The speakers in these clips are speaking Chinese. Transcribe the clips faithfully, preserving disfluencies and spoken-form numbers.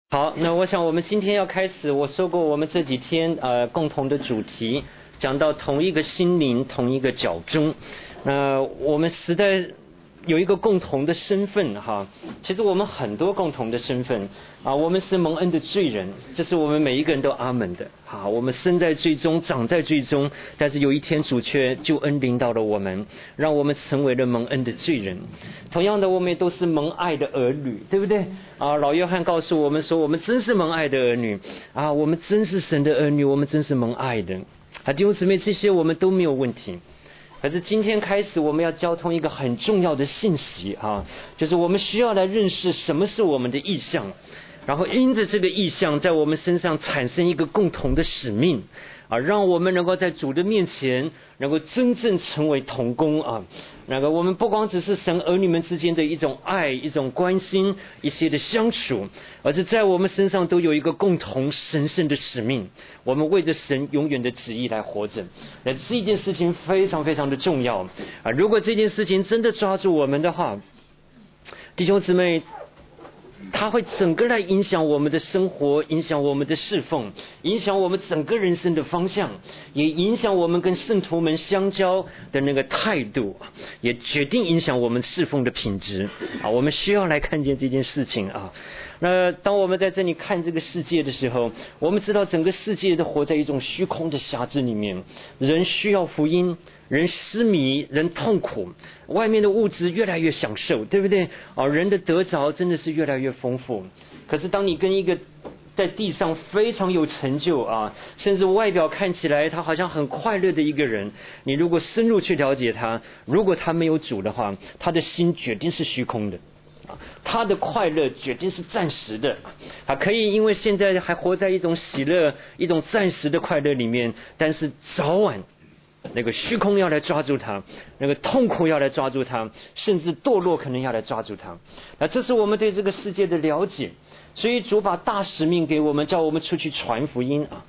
好，那我想我们今天要开始，我说过我们这几天呃共同的主题讲到同一个心灵同一个脚中，那我们实在有一个共同的身份哈，其实我们很多共同的身份啊，我们是蒙恩的罪人，这是我们每一个人都阿门的。好，我们生在罪中，长在罪中，但是有一天主却救恩临到了我们，让我们成为了蒙恩的罪人。同样的，我们也都是蒙爱的儿女，对不对啊？老约翰告诉我们说，我们真是蒙爱的儿女啊，我们真是神的儿女，我们真是蒙爱的啊。弟兄姊妹，这些我们都没有问题。可是今天开始，我们要交通一个很重要的信息啊，就是我们需要来认识什么是我们的意向，然后因着这个意向，在我们身上产生一个共同的使命啊，让我们能够在主的面前能够真正成为同工啊。那个我们不光只是神儿女们之间的一种爱、一种关心、一些的相处，而是在我们身上都有一个共同神圣的使命，我们为着神永远的旨意来活着。那这一件事情非常非常的重要啊！如果这件事情真的抓住我们的话，弟兄姊妹，它会整个来影响我们的生活，影响我们的侍奉，影响我们整个人生的方向，也影响我们跟圣徒们相交的那个态度，也决定影响我们侍奉的品质啊！我们需要来看见这件事情啊。那当我们在这里看这个世界的时候，我们知道整个世界都活在一种虚空的匣子里面，人需要福音，人失迷，人痛苦，外面的物质越来越享受，对不对啊？人的得着真的是越来越丰富。可是当你跟一个在地上非常有成就啊，甚至外表看起来他好像很快乐的一个人，你如果深入去了解他，如果他没有主的话，他的心决定是虚空的，他的快乐决定是暂时的啊，可以因为现在还活在一种喜乐、一种暂时的快乐里面，但是早晚那个虚空要来抓住他，那个痛苦要来抓住他，甚至堕落可能要来抓住他。那这是我们对这个世界的了解，所以主把大使命给我们，叫我们出去传福音啊。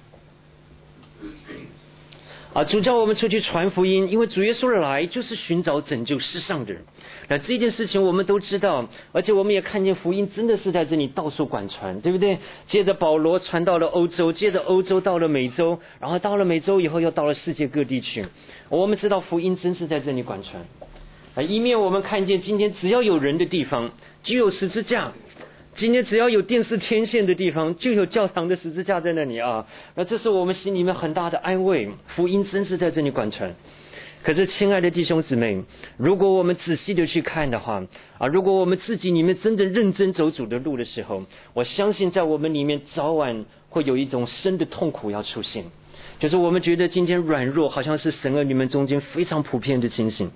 啊，主叫我们出去传福音，因为主耶稣的来就是寻找拯救世上的人。那这件事情我们都知道，而且我们也看见福音真的是在这里到处广传，对不对？接着保罗传到了欧洲，接着欧洲到了美洲，然后到了美洲以后又到了世界各地去。我们知道福音真是在这里广传啊，一面我们看见今天只要有人的地方就有十字架，今天只要有电视天线的地方就有教堂的十字架在那里啊，那这是我们心里面很大的安慰，福音真是在这里广传。可是亲爱的弟兄姊妹，如果我们仔细的去看的话啊，如果我们自己里面真的认真走主的路的时候，我相信在我们里面早晚会有一种深的痛苦要出现，就是我们觉得今天软弱好像是神儿女们中间非常普遍的情形，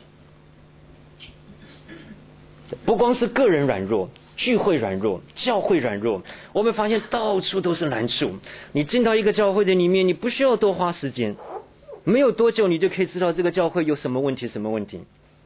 不光是个人软弱，聚会软弱，教会软弱，我们发现到处都是难处。你进到一个教会的里面，你不需要多花时间，没有多久你就可以知道这个教会有什么问题什么问题。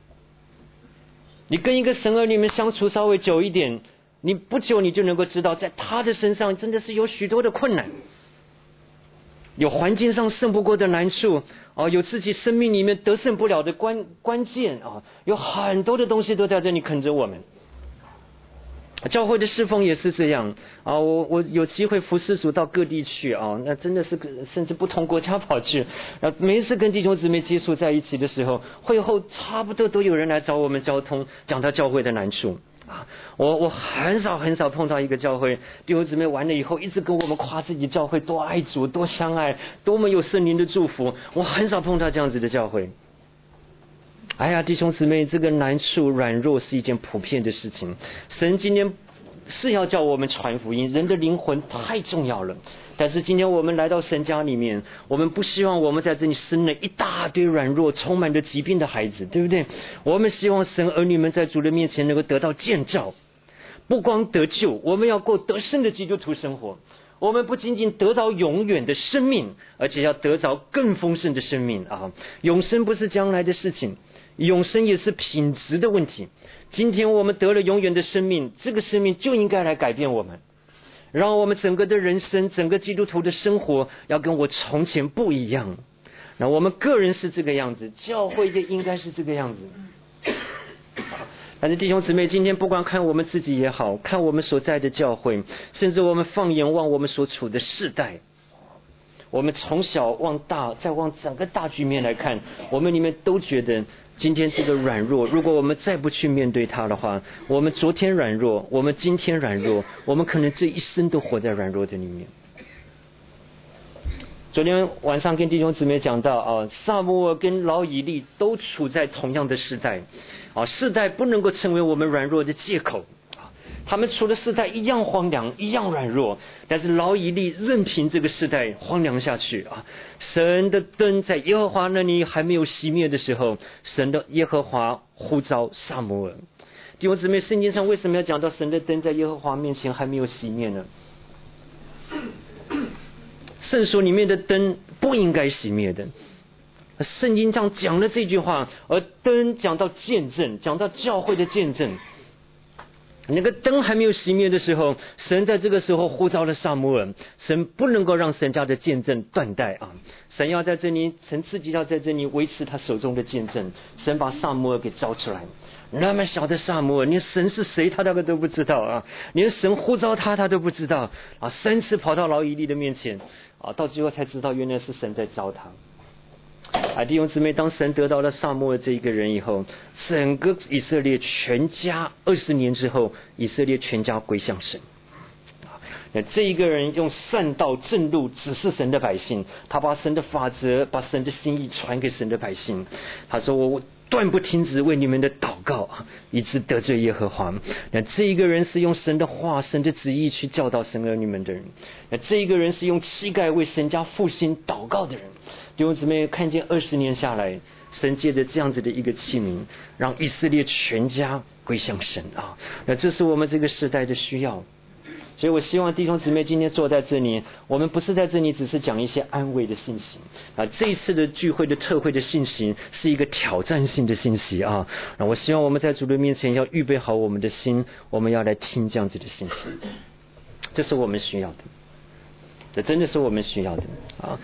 你跟一个神儿女们相处稍微久一点，你不久你就能够知道在他的身上真的是有许多的困难，有环境上胜不过的难处啊，有自己生命里面得胜不了的关关键啊，有很多的东西都在这里啃着我们。教会的侍奉也是这样啊，我我有机会服侍主到各地去啊，那真的是甚至不同国家跑去，啊，每一次跟弟兄姊妹接触在一起的时候，会后差不多都有人来找我们交通，讲到教会的难处啊。我我很少很少碰到一个教会弟兄姊妹完了以后一直跟我们夸自己教会多爱主、多相爱、多么有圣灵的祝福，我很少碰到这样子的教会。哎呀，弟兄姊妹，这个难处软弱是一件普遍的事情。神今天是要叫我们传福音，人的灵魂太重要了。但是今天我们来到神家里面，我们不希望我们在这里生了一大堆软弱、充满着疾病的孩子，对不对？我们希望神儿女们在主的面前能够得到建造，不光得救，我们要过得胜的基督徒生活。我们不仅仅得到永远的生命，而且要得着更丰盛的生命啊！永生不是将来的事情，永生也是品质的问题。今天我们得了永远的生命，这个生命就应该来改变我们，让我们整个的人生，整个基督徒的生活要跟我从前不一样。那我们个人是这个样子，教会就应该是这个样子。 但是弟兄姊妹，今天不管看我们自己也好，看我们所在的教会，甚至我们放眼望我们所处的世代，我们从小往大，再往整个大局面来看，我们里面都觉得今天这个软弱，如果我们再不去面对它的话，我们昨天软弱，我们今天软弱，我们可能这一生都活在软弱的里面。昨天晚上跟弟兄姊妹讲到啊，撒母耳跟老以利都处在同样的时代啊，世代不能够成为我们软弱的借口啊，他们处的世代一样荒凉，一样软弱，但是老以利任凭这个世代荒凉下去啊，神的灯在耶和华那里还没有熄灭的时候，神的耶和华呼召撒母耳。弟兄姊妹，圣经上为什么要讲到神的灯在耶和华面前还没有熄灭呢？圣所里面的灯不应该熄灭的，圣经上讲了这句话，而灯讲到见证，讲到教会的见证，那个灯还没有熄灭的时候，神在这个时候呼召了撒母耳，神不能够让神家的见证断代啊！神要在这里，神自己要在这里维持他手中的见证，神把撒母耳给招出来。那么小的撒母耳，连神是谁他大概都不知道啊，连神呼召他他都不知道啊，三次跑到老以利的面前啊，到最后才知道原来是神在招他。啊，弟兄姊妹，当神得到了撒母耳这一个人以后，整个以色列全家二十年之后，以色列全家归向神。那这一个人用善道正路指示神的百姓，他把神的法则，把神的心意传给神的百姓。他说：“我断不停止为你们的祷告，以致得罪耶和华。”那这一个人是用神的话、神的旨意去教导神儿女们的人。那这一个人是用膝盖为神家复兴祷告的人。弟兄姊妹，看见二十年下来，神借着这样子的一个器皿，让以色列全家归向神啊！那这是我们这个时代的需要。所以我希望弟兄姊妹今天坐在这里，我们不是在这里只是讲一些安慰的信息啊。这一次的聚会的特会的信息是一个挑战性的信息啊。那我希望我们在主的面前要预备好我们的心，我们要来听这样子的信息，这是我们需要的，这真的是我们需要的啊。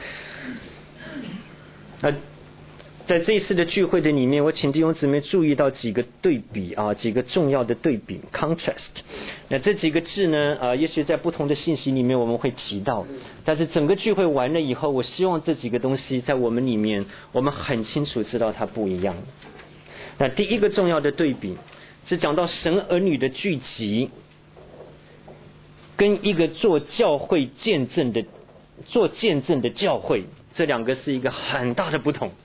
那在这一次的聚会的里面，我请弟兄姊妹注意到几个对比啊，几个重要的对比 contrast。那这几个字呢，啊，也许在不同的信息里面我们会提到，但是整个聚会完了以后，我希望这几个东西在我们里面，我们很清楚知道它不一样。那第一个重要的对比是讲到神儿女的聚集，跟一个做教会见证的做见证的教会，这两个是一个很大的不同。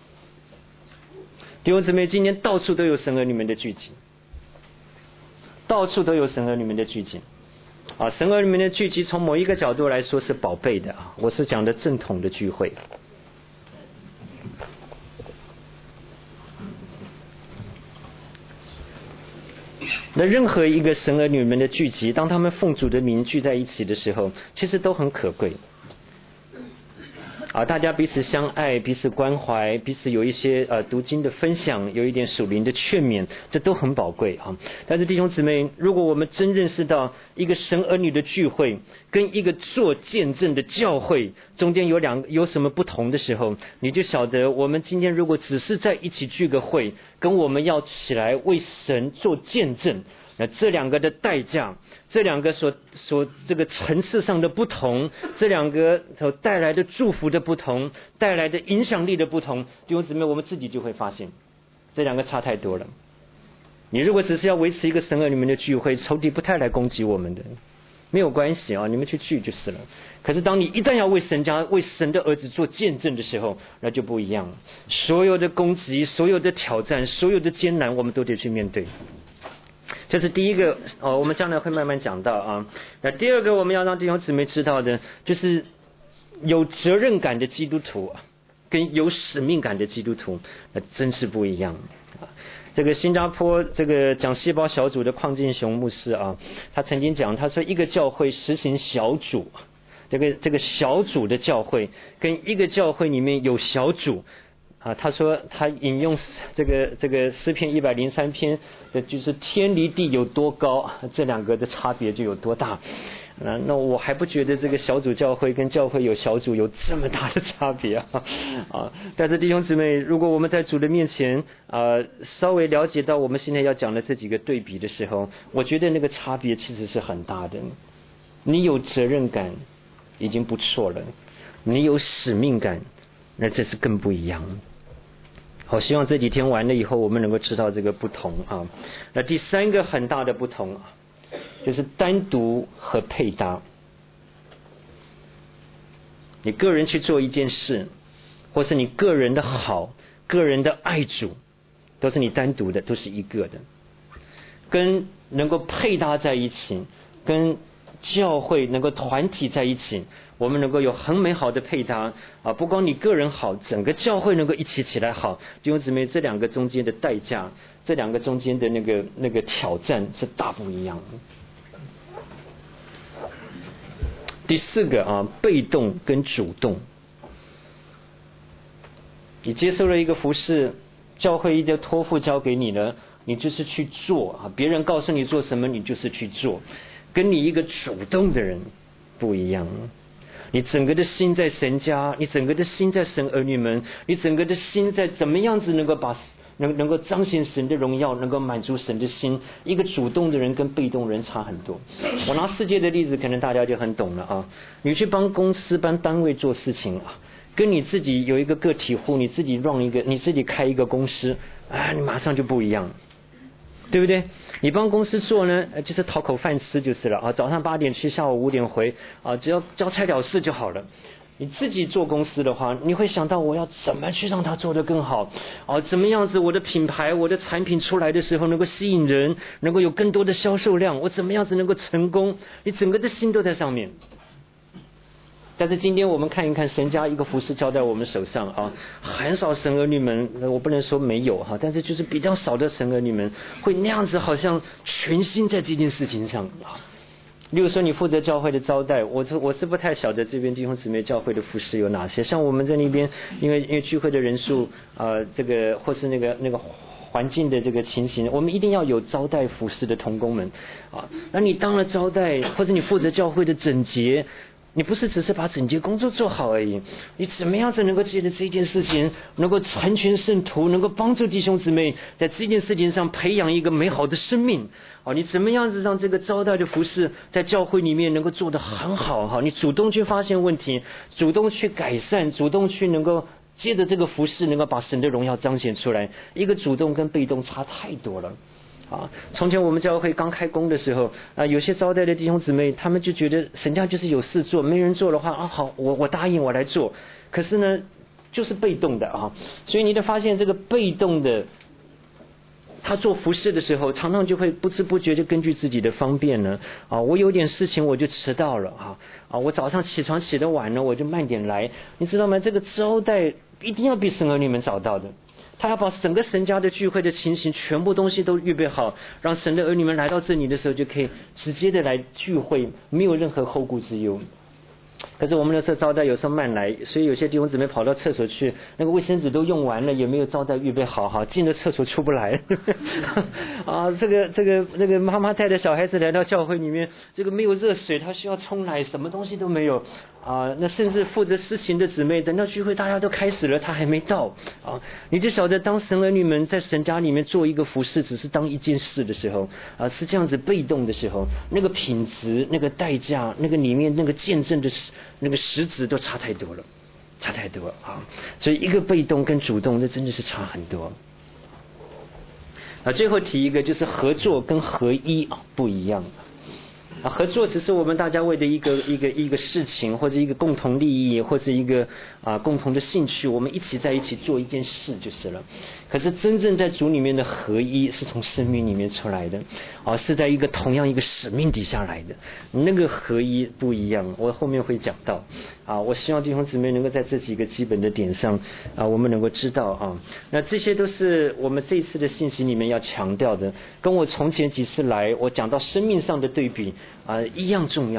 弟兄姊妹，今天到处都有神儿女们的聚集，到处都有神儿女们的聚集啊！神儿女们的聚集，从某一个角度来说是宝贝的啊！我是讲的正统的聚会。那任何一个神儿女们的聚集，当他们奉主的名聚在一起的时候，其实都很可贵。啊，大家彼此相爱，彼此关怀，彼此有一些呃读经的分享，有一点属灵的劝勉，这都很宝贵啊。但是弟兄姊妹，如果我们真认识到一个神儿女的聚会跟一个做见证的教会中间有两有什么不同的时候，你就晓得我们今天如果只是在一起聚个会，跟我们要起来为神做见证，那这两个的代价，这两个所所这个层次上的不同，这两个所带来的祝福的不同，带来的影响力的不同，弟兄姊妹，我们自己就会发现这两个差太多了。你如果只是要维持一个神儿女们的聚会，仇敌不太来攻击我们的，没有关系啊，你们去聚就是了。可是当你一旦要为神家为神的儿子做见证的时候，那就不一样了。所有的攻击，所有的挑战，所有的艰难，我们都得去面对。这是第一个哦，我们将来会慢慢讲到啊。那第二个我们要让弟兄姊妹知道的，就是有责任感的基督徒跟有使命感的基督徒，那真是不一样啊。这个新加坡这个讲细胞小组的邝进雄牧师啊，他曾经讲，他说一个教会实行小组，这个这个小组的教会跟一个教会里面有小组啊，他说他引用这个这个诗篇一百零三篇的，就是天离地有多高，这两个的差别就有多大。那那我还不觉得这个小组教会跟教会有小组有这么大的差别啊！啊，但是弟兄姊妹，如果我们在主的面前啊，稍微了解到我们现在要讲的这几个对比的时候，我觉得那个差别其实是很大的。你有责任感已经不错了，你有使命感，那这是更不一样。好，希望这几天完了以后，我们能够知道这个不同啊。那第三个很大的不同啊，就是单独和配搭。你个人去做一件事，或是你个人的好、个人的爱主，都是你单独的，都是一个的。跟能够配搭在一起，跟教会能够团体在一起，我们能够有很美好的配搭啊！不光你个人好，整个教会能够一起起来好。弟兄姊妹，这两个中间的代价，这两个中间的那个那个挑战是大不一样的。第四个啊，被动跟主动。你接受了一个服事，教会一个托付交给你了，你就是去做啊！别人告诉你做什么，你就是去做。跟你一个主动的人不一样，你整个的心在神家，你整个的心在神儿女们，你整个的心在怎么样子能够把能能够彰显神的荣耀，能够满足神的心。一个主动的人跟被动人差很多。我拿世界的例子，可能大家就很懂了啊。你去帮公司、帮单位做事情啊，跟你自己有一个个体户，你自己 run 一个，你自己开一个公司啊，你马上就不一样。对不对？你帮公司做呢，就是讨口饭吃就是了啊！早上八点去，下午五点回啊，只要交差了事就好了。你自己做公司的话，你会想到我要怎么去让它做得更好啊？怎么样子我的品牌、我的产品出来的时候能够吸引人，能够有更多的销售量？我怎么样子能够成功？你整个的心都在上面。但是今天我们看一看神家一个服事交在我们手上啊，很少神儿女们，我不能说没有哈，但是就是比较少的神儿女们会那样子，好像全心在这件事情上啊。例如说你负责教会的招待，我是我是不太晓得这边弟兄姊妹教会的服事有哪些。像我们在那边，因为因为聚会的人数啊、呃，这个或是那个那个环境的这个情形，我们一定要有招待服事的同工们啊。那你当了招待，或者你负责教会的整洁。你不是只是把整洁工作做好而已，你怎么样子能够借着这件事情，能够成全圣徒，能够帮助弟兄姊妹在这件事情上培养一个美好的生命？哦，你怎么样子让这个招待的服事在教会里面能够做得很好？哈，你主动去发现问题，主动去改善，主动去能够借着这个服事，能够把神的荣耀彰显出来。一个主动跟被动差太多了。啊，从前我们教会刚开工的时候啊，有些招待的弟兄姊妹，他们就觉得神家就是有事做，没人做的话啊，好，我我答应我来做。可是呢，就是被动的啊，所以你就发现这个被动的，他做服事的时候，常常就会不知不觉就根据自己的方便呢啊，我有点事情我就迟到了啊啊，我早上起床起得晚了，我就慢点来，你知道吗？这个招待一定要比神儿女们早到的。他要把整个神家的聚会的情形全部东西都预备好，让神的儿女们来到这里的时候就可以直接的来聚会，没有任何后顾之忧。可是我们的时候招待有时候慢来，所以有些弟兄姊妹跑到厕所去，那个卫生纸都用完了，也没有招待预备好，哈，进了厕所出不来。啊，这个这个那个妈妈带着小孩子来到教会里面，这个没有热水，他需要冲奶，什么东西都没有啊。那甚至负责司琴的姊妹，等到聚会大家都开始了，他还没到啊。你就晓得，当神儿女们在神家里面做一个服事，只是当一件事的时候啊，是这样子被动的时候，那个品质、那个代价、那个里面那个见证的那个实质都差太多了，差太多啊！所以一个被动跟主动，那真的是差很多。啊，最后提一个，就是合作跟合一啊不一样。啊，合作只是我们大家为的一个一个一个事情，或者一个共同利益，或者一个啊共同的兴趣，我们一起在一起做一件事就是了。可是真正在主里面的合一，是从生命里面出来的，啊，是在一个同样一个使命底下来的，那个合一不一样。我后面会讲到，啊，我希望弟兄姊妹能够在这几个基本的点上，啊，我们能够知道啊，那这些都是我们这一次的信息里面要强调的，跟我从前几次来我讲到生命上的对比啊一样重要的。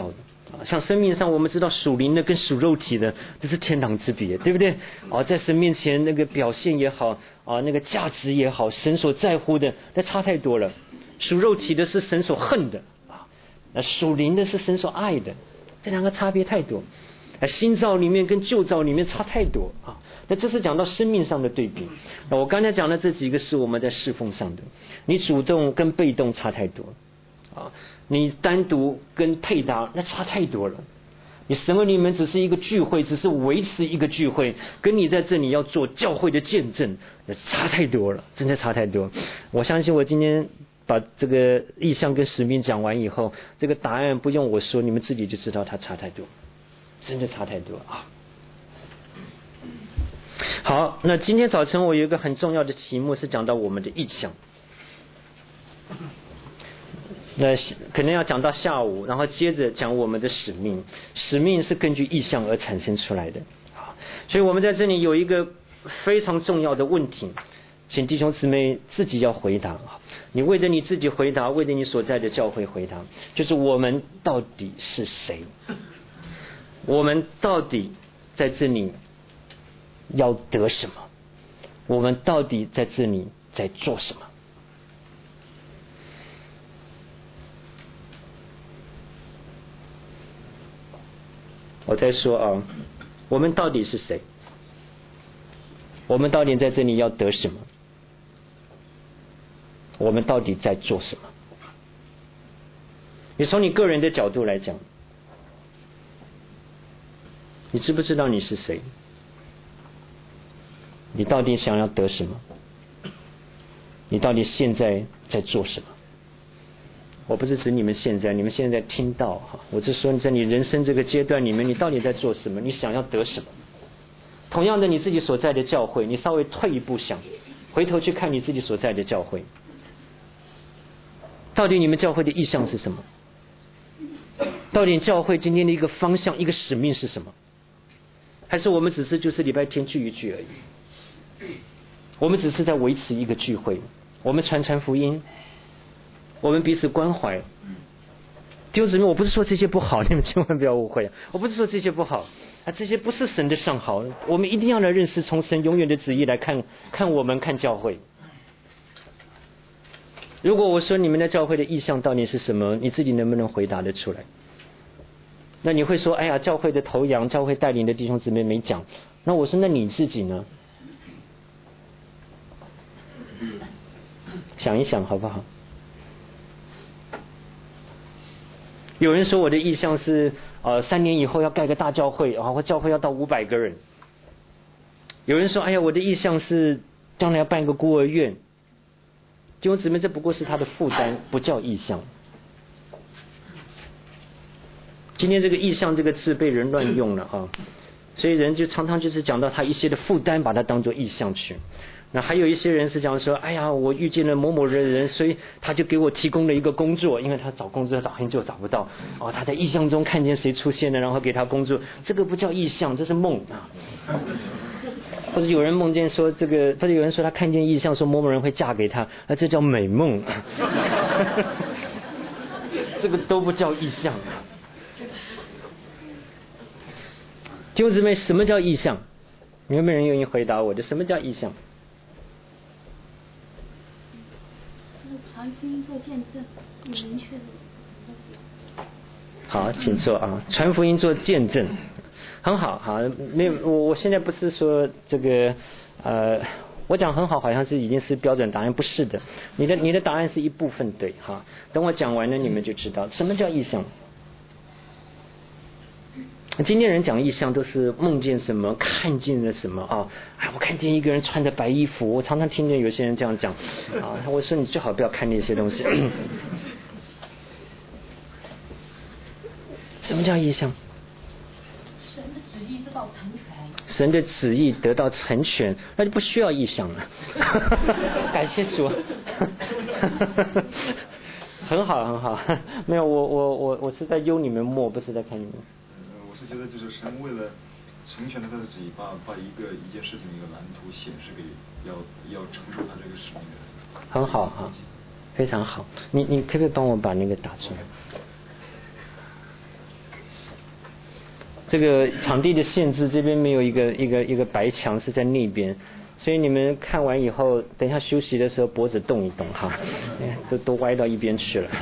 像生命上我们知道属灵的跟属肉体的这是天壤之别，对不对？啊，在神面前那个表现也好啊，那个价值也好，神所在乎的那差太多了。属肉体的是神所恨的啊，那属灵的是神所爱的，这两个差别太多。啊，新造里面跟旧造里面差太多啊。那这是讲到生命上的对比。那我刚才讲的这几个是我们在侍奉上的，你主动跟被动差太多啊，你单独跟配搭那差太多了。你神为你们只是一个聚会，只是维持一个聚会，跟你在这里要做教会的见证，那差太多了，真的差太多。我相信我今天把这个意向跟使命讲完以后，这个答案不用我说，你们自己就知道它差太多，真的差太多啊。好，那今天早晨我有一个很重要的题目是讲到我们的意向，那可能要讲到下午，然后接着讲我们的使命。使命是根据意向而产生出来的，所以我们在这里有一个非常重要的问题，请弟兄姊妹自己要回答。你为着你自己回答，为着你所在的教会回答，就是我们到底是谁？我们到底在这里要得什么？我们到底在这里在做什么？我再说啊，我们到底是谁？我们到底在这里要得什么？我们到底在做什么？你从你个人的角度来讲，你知不知道你是谁？你到底想要得什么？你到底现在在做什么？我不是指你们现在，你们现在听到哈，我是说你在你人生这个阶段里面，你到底在做什么？你想要得什么？同样的，你自己所在的教会，你稍微退一步想，回头去看你自己所在的教会，到底你们教会的意向是什么？到底教会今天的一个方向、一个使命是什么？还是我们只是就是礼拜天聚一聚而已？我们只是在维持一个聚会，我们传传福音，我们彼此关怀。弟兄姊妹，我不是说这些不好，你们千万不要误会，我不是说这些不好啊，这些不是神的上好，我们一定要来认识从神永远的旨意来看看我们看教会。如果我说你们的教会的意向到底是什么，你自己能不能回答得出来？那你会说，哎呀，教会的头羊，教会带领的弟兄姊妹没讲。那我说，那你自己呢？想一想好不好？有人说我的意向是呃三年以后要盖个大教会啊，或教会要到五百个人。有人说，哎呀，我的意向是将来要办一个孤儿院。弟兄姊妹，这不过是他的负担，不叫意向。今天这个意向这个字被人乱用了啊，所以人就常常就是讲到他一些的负担，把它当作意向去。那还有一些人是讲说，哎呀，我遇见了某某人人，所以他就给我提供了一个工作，因为他找工作找很久找不到，哦，他在意向中看见谁出现了，然后给他工作，这个不叫意向，这是梦啊。或者有人梦见说这个，或者有人说他看见意象，说某某人会嫁给他，啊，这叫美梦。这个都不叫意象。弟兄姊妹，什么叫意象？有没有人愿意回答我的？什么叫意象？ 传福音做见证，很明确的。 好，请坐啊！传福音做见证。很好，好，没有，我我现在不是说这个，呃，我讲很好，好像是已经是标准答案，不是的，你的你的答案是一部分对，哈，等我讲完了，你们就知道什么叫意象。今天人讲意象都是梦见什么，看见了什么啊？哎，我看见一个人穿着白衣服，我常常听见有些人这样讲啊，我说你最好不要看那些东西。什么叫意象？神的旨意得到成全，那就不需要意象了。感谢主。很好很好，没有我我我我是在忧你们默，不是在看你们。 我是觉得就是神为了成全了他的旨意，把把一个一件事情的一个蓝图显示给要要成就他这个使命的人。 很好哈，非常好。你你可不可以帮我把那个打出来？ 这个场地的限制，这边没有一个一个一个白墙，是在那边，所以你们看完以后，等一下休息的时候脖子动一动哈，都都歪到一边去了。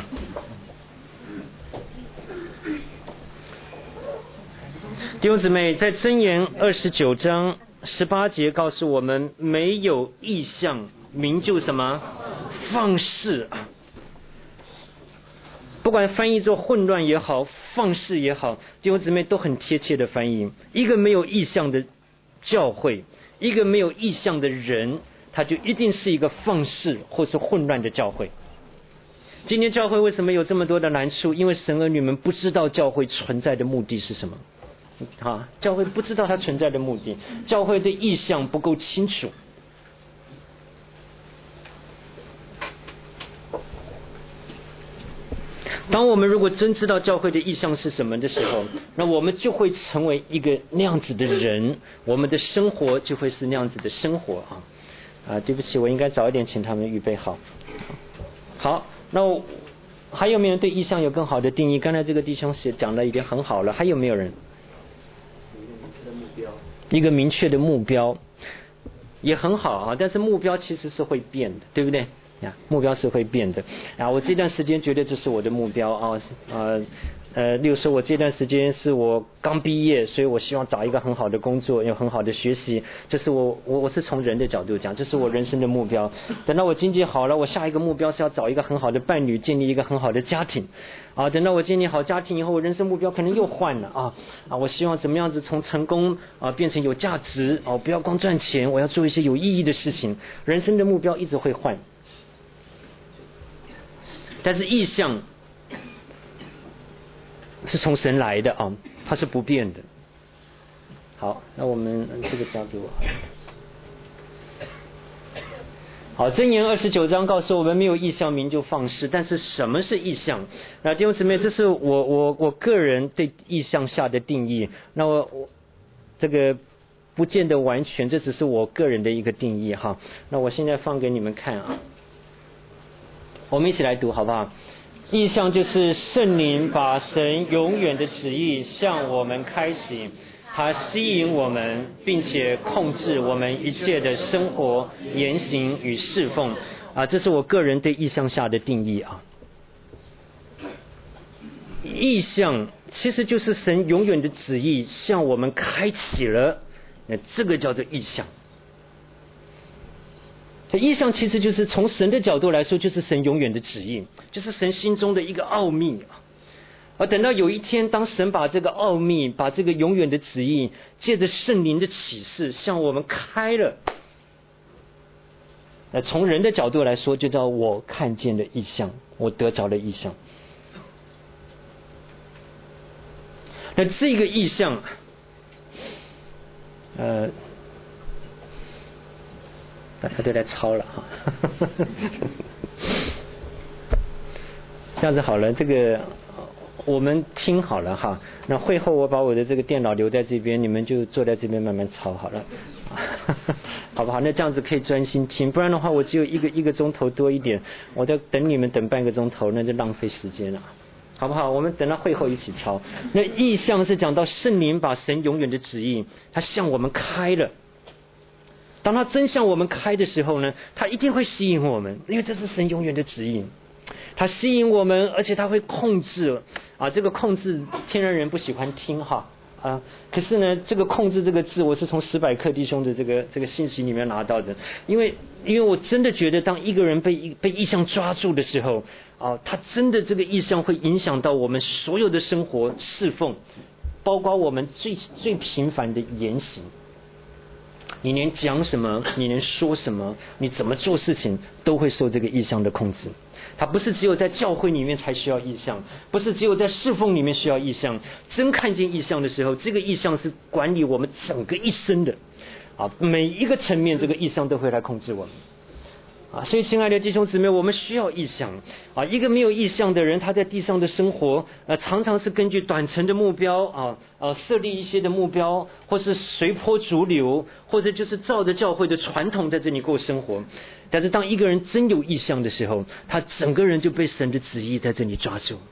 弟兄姊妹，在箴言二十九章十八节告诉我们，没有异象，名就什么放肆。不管翻译作混乱也好，放肆也好，弟兄姊妹都很贴切的翻译。一个没有意向的教会，一个没有意向的人，他就一定是一个放肆或是混乱的教会。今天教会为什么有这么多的难处？因为神儿女们不知道教会存在的目的是什么啊！教会不知道它存在的目的，教会的意向不够清楚。当我们如果真知道教会的意向是什么的时候，那我们就会成为一个那样子的人，我们的生活就会是那样子的生活啊！啊，对不起，我应该早一点请他们预备好。好，那我还有没有人对意向有更好的定义？刚才这个弟兄写讲的已经很好了，还有没有人？一个明确的目标也很好啊，但是目标其实是会变的，对不对？目标是会变的啊！我这段时间觉得这是我的目标啊，呃呃，例如说我这段时间是我刚毕业，所以我希望找一个很好的工作，有很好的学习，这是我我我是从人的角度讲，这是我人生的目标。等到我经济好了，我下一个目标是要找一个很好的伴侣，建立一个很好的家庭啊。等到我建立好家庭以后，我人生目标可能又换了啊啊！我希望怎么样子从成功啊变成有价值哦、啊，不要光赚钱，我要做一些有意义的事情。人生的目标一直会换。但是意向是从神来的啊，它是不变的。好，那我们这个交给我。好，箴言二十九章告诉我们，没有意向名就放肆。但是什么是意向？那弟兄姊妹，这是我我我个人对意向下的定义。那我我这个不见得完全，这只是我个人的一个定义哈。那我现在放给你们看啊。我们一起来读好不好？意象就是圣灵把神永远的旨意向我们开启，它吸引我们，并且控制我们一切的生活、言行与侍奉啊！这是我个人对意象下的定义啊。意象其实就是神永远的旨意向我们开启了，那这个叫做意象。意象其实就是从神的角度来说，就是神永远的旨意，就是神心中的一个奥秘。而等到有一天，当神把这个奥秘，把这个永远的旨意，借着圣灵的启示向我们开了，那从人的角度来说，就叫我看见了意象，我得着了意象。那这个意象，呃。大家都来抄了哈，这样子好了，这个我们听好了哈。那会后我把我的这个电脑留在这边，你们就坐在这边慢慢抄好了，好不好？那这样子可以专心听，不然的话我只有一个一个钟头多一点，我在等你们等半个钟头，那就浪费时间了，好不好？我们等到会后一起抄。那意象是讲到圣灵把神永远的旨意，他向我们开了。当他真向我们开的时候呢，他一定会吸引我们，因为这是神永远的旨意。他吸引我们，而且他会控制啊，这个控制天然人不喜欢听哈啊，可是呢，这个控制这个字，我是从史百克弟兄的这个这个信息里面拿到的，因为因为我真的觉得，当一个人被被意象抓住的时候啊，他真的这个意象会影响到我们所有的生活侍奉，包括我们最最平凡的言行。你连讲什么，你连说什么，你怎么做事情，都会受这个意象的控制。它不是只有在教会里面才需要意象，不是只有在侍奉里面需要意象。真看见意象的时候，这个意象是管理我们整个一生的啊，每一个层面，这个意象都会来控制我们。啊，所以亲爱的弟兄姊妹，我们需要意向啊！一个没有意向的人，他在地上的生活，呃，常常是根据短程的目标啊，呃，设立一些的目标，或是随波逐流，或者就是照着教会的传统在这里过生活。但是当一个人真有意向的时候，他整个人就被神的旨意在这里抓住，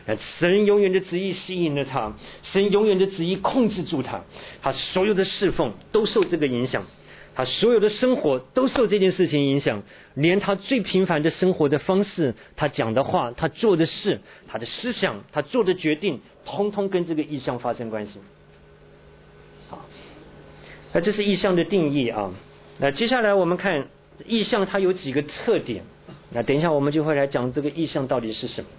神永远的旨意吸引了他，神永远的旨意控制住他，他所有的侍奉都受这个影响，他所有的生活都受这件事情影响，连他最平凡的生活的方式，他讲的话，他做的事，他的思想，他做的决定，通通跟这个意象发生关系。好，那这是意象的定义啊。那接下来我们看意象它有几个特点，那等一下我们就会来讲这个意象到底是什么。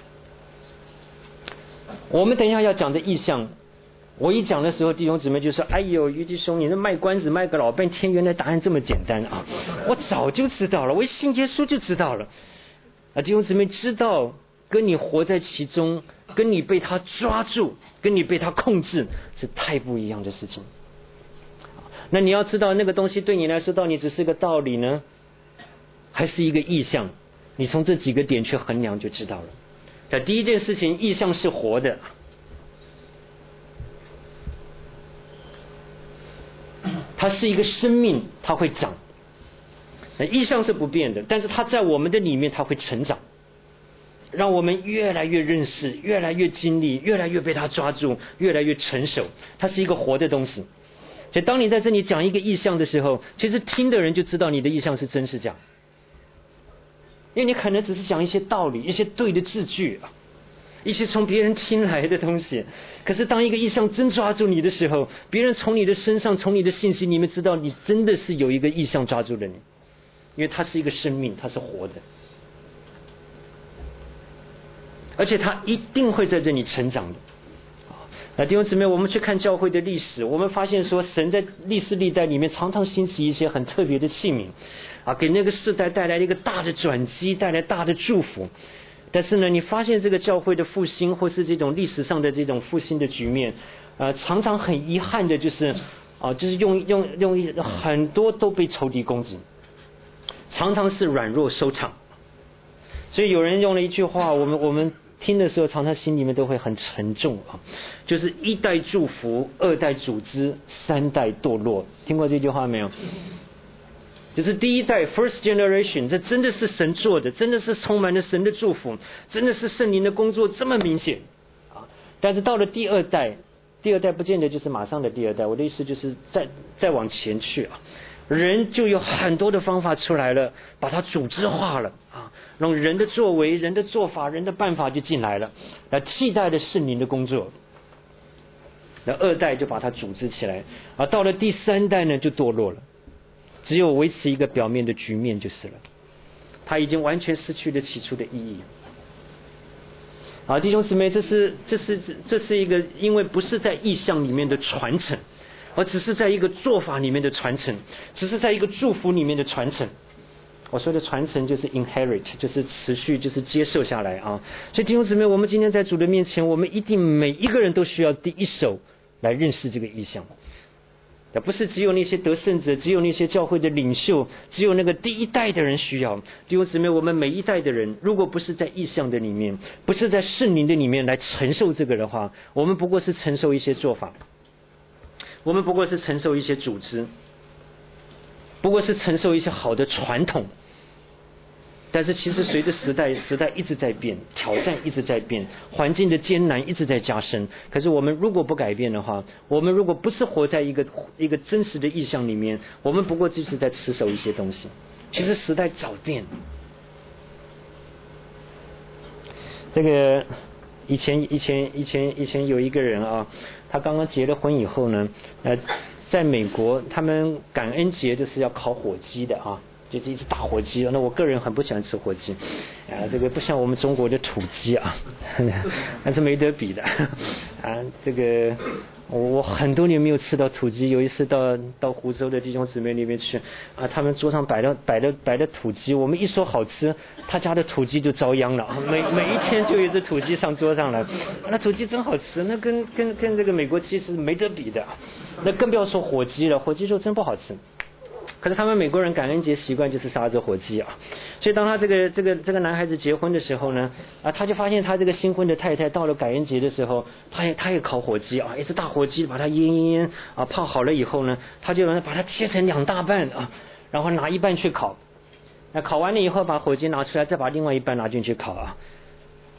我们等一下要讲的意象，我一讲的时候，弟兄姊妹就说：“哎呦，于弟兄，你那卖关子卖个老半天，原来答案这么简单啊！我早就知道了，我一信耶稣就知道了。”啊，弟兄姊妹知道，跟你活在其中，跟你被他抓住，跟你被他控制，是太不一样的事情。那你要知道，那个东西对你来说，到底只是个道理呢，还是一个意象？你从这几个点去衡量就知道了。那第一件事情，意象是活的。它是一个生命，它会长。意象是不变的，但是它在我们的里面，它会成长，让我们越来越认识，越来越经历，越来越被它抓住，越来越成熟。它是一个活的东西。所以当你在这里讲一个意象的时候，其实听的人就知道你的意象是真是假，因为你可能只是讲一些道理，一些对的字句，一些从别人听来的东西。可是当一个意象真抓住你的时候，别人从你的身上，从你的信息里面知道你真的是有一个意象抓住了你，因为它是一个生命，它是活的，而且它一定会在这里成长的。那弟兄姊妹，我们去看教会的历史，我们发现说，神在历史历代里面常常兴起一些很特别的器皿啊，给那个世代带来一个大的转机，带来大的祝福。但是呢，你发现这个教会的复兴，或是这种历史上的这种复兴的局面，呃，常常很遗憾的就是啊，就是用用用很多都被仇敌攻击，常常是软弱收场。所以有人用了一句话，我们我们听的时候，常常心里面都会很沉重啊，就是一代祝福，二代组织，三代堕落。听过这句话没有？就是第一代 first generation， 这真的是神做的，真的是充满了神的祝福，真的是圣灵的工作这么明显啊。但是到了第二代，第二代不见得就是马上的第二代，我的意思就是再再往前去啊，人就有很多的方法出来了，把它组织化了啊，让人的作为、人的做法、人的办法就进来了，来替代了圣灵的工作。那二代就把它组织起来啊，到了第三代呢就堕落了。只有维持一个表面的局面就是了，它已经完全失去了起初的意义。好，弟兄姊妹，这是这是这是一个，因为不是在意象里面的传承，而只是在一个做法里面的传承，只是在一个祝福里面的传承。我说的传承就是 inherit， 就是持续，就是接受下来啊。所以弟兄姊妹，我们今天在主的面前，我们一定每一个人都需要第一手来认识这个意象。不是只有那些得胜者，只有那些教会的领袖，只有那个第一代的人需要。弟兄姊妹，我们每一代的人，如果不是在意象的里面，不是在圣灵的里面来承受这个的话，我们不过是承受一些做法，我们不过是承受一些组织，不过是承受一些好的传统。但是其实随着时代时代一直在变，挑战一直在变，环境的艰难一直在加深。可是我们如果不改变的话，我们如果不是活在一个一个真实的意象里面，我们不过就是在持守一些东西。其实时代早变。这个以前以前以前以前有一个人啊，他刚刚结了婚以后呢，呃，在美国他们感恩节就是要烤火鸡的啊。就是一只大火鸡，那我个人很不喜欢吃火鸡，啊，这个不像我们中国的土鸡啊，那是没得比的，啊，这个我很多年没有吃到土鸡，有一次到到湖州的弟兄姊妹那边去，啊，他们桌上摆了摆了摆了土鸡，我们一说好吃，他家的土鸡就遭殃了，每每一天就有一只土鸡上桌上来，那土鸡真好吃，那跟跟跟这个美国鸡是没得比的，那更不要说火鸡了，火鸡肉真不好吃。可是他们美国人感恩节习惯就是杀只火鸡啊，所以当他这个这个这个男孩子结婚的时候呢，啊，他就发现他这个新婚的太太到了感恩节的时候，他也他也烤火鸡啊，一只大火鸡把它腌腌腌啊，泡好了以后呢，他就把它切成两大半啊，然后拿一半去烤，那烤完了以后把火鸡拿出来，再把另外一半拿进去烤啊。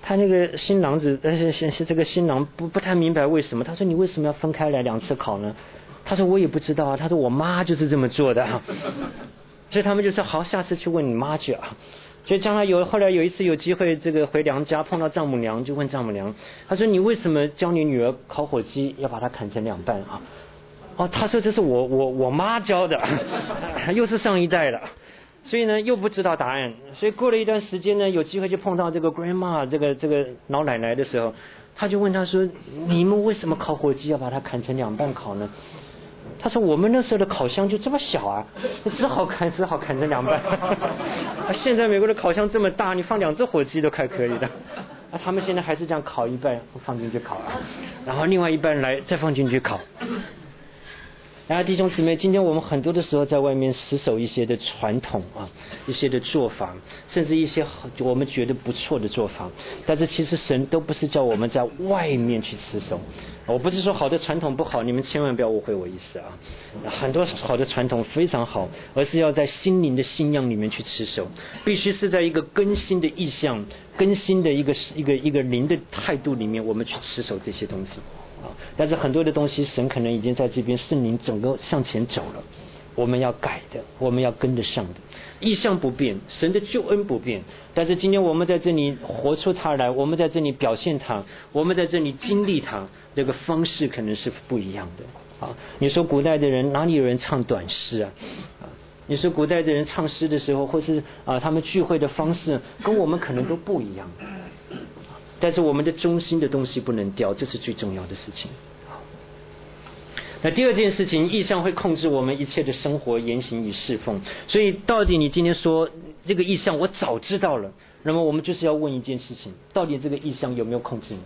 他那个新郎子，但是是这个新郎不不太明白为什么。他说你为什么要分开来两次考呢？他说我也不知道啊。他说我妈就是这么做的啊。所以他们就说好，下次去问你妈去啊。所以将来有后来有一次有机会这个回娘家碰到丈母娘，就问丈母娘，他说你为什么教你女儿烤火鸡要把它砍成两半啊？哦，他说这是我我我妈教的，又是上一代的。所以呢又不知道答案，所以过了一段时间呢，有机会就碰到这个 grandma 这个这个老奶奶的时候，他就问他说你们为什么烤火鸡要把它砍成两半烤呢？他说我们那时候的烤箱就这么小啊，只好砍只好砍成两半。现在美国的烤箱这么大，你放两只火鸡都快可以的。啊，他们现在还是这样烤一半放进去烤啊，然后另外一半来再放进去烤。然后弟兄姊妹，今天我们很多的时候在外面死守一些的传统啊，一些的做法，甚至一些我们觉得不错的做法，但是其实神都不是叫我们在外面去持守。我不是说好的传统不好，你们千万不要误会我意思啊。很多好的传统非常好，而是要在心灵的信仰里面去持守，必须是在一个更新的意向、更新的一个一个一个灵的态度里面，我们去持守这些东西。啊，但是很多的东西神可能已经在这边圣灵整个向前走了，我们要改的，我们要跟得上的。意向不变，神的救恩不变，但是今天我们在这里活出它来，我们在这里表现它，我们在这里经历它，这个方式可能是不一样的。啊，你说古代的人哪里有人唱短诗啊？啊，你说古代的人唱诗的时候，或是啊他们聚会的方式跟我们可能都不一样，但是我们的中心的东西不能掉，这是最重要的事情。那第二件事情，意向会控制我们一切的生活、言行与侍奉。所以到底你今天说这个意向我早知道了，那么我们就是要问一件事情，到底这个意向有没有控制你？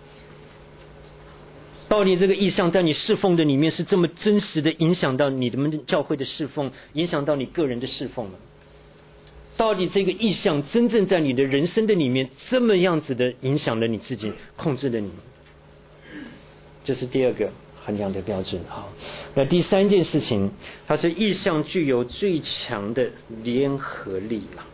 到底这个意向在你侍奉的里面是这么真实的影响到你们教会的侍奉，影响到你个人的侍奉吗？到底这个意向真正在你的人生的里面这么样子的影响了你自己，控制了你？这是第二个衡量的标准。好，那第三件事情，它是意向具有最强的联合力了，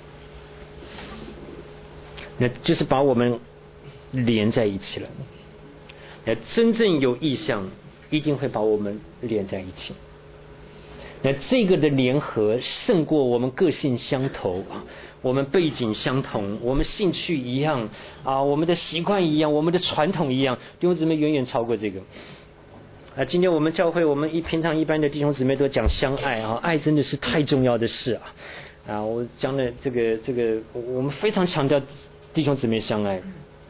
那就是把我们连在一起了。那真正有意向一定会把我们连在一起，那这个的联合胜过我们个性相投啊，我们背景相同，我们兴趣一样啊，我们的习惯一样，我们的传统一样，弟兄姊妹远远超过这个。啊，今天我们教会，我们一平常一般的弟兄姊妹都讲相爱啊，爱真的是太重要的事啊！啊，我讲的这个这个，我们非常强调弟兄姊妹相爱。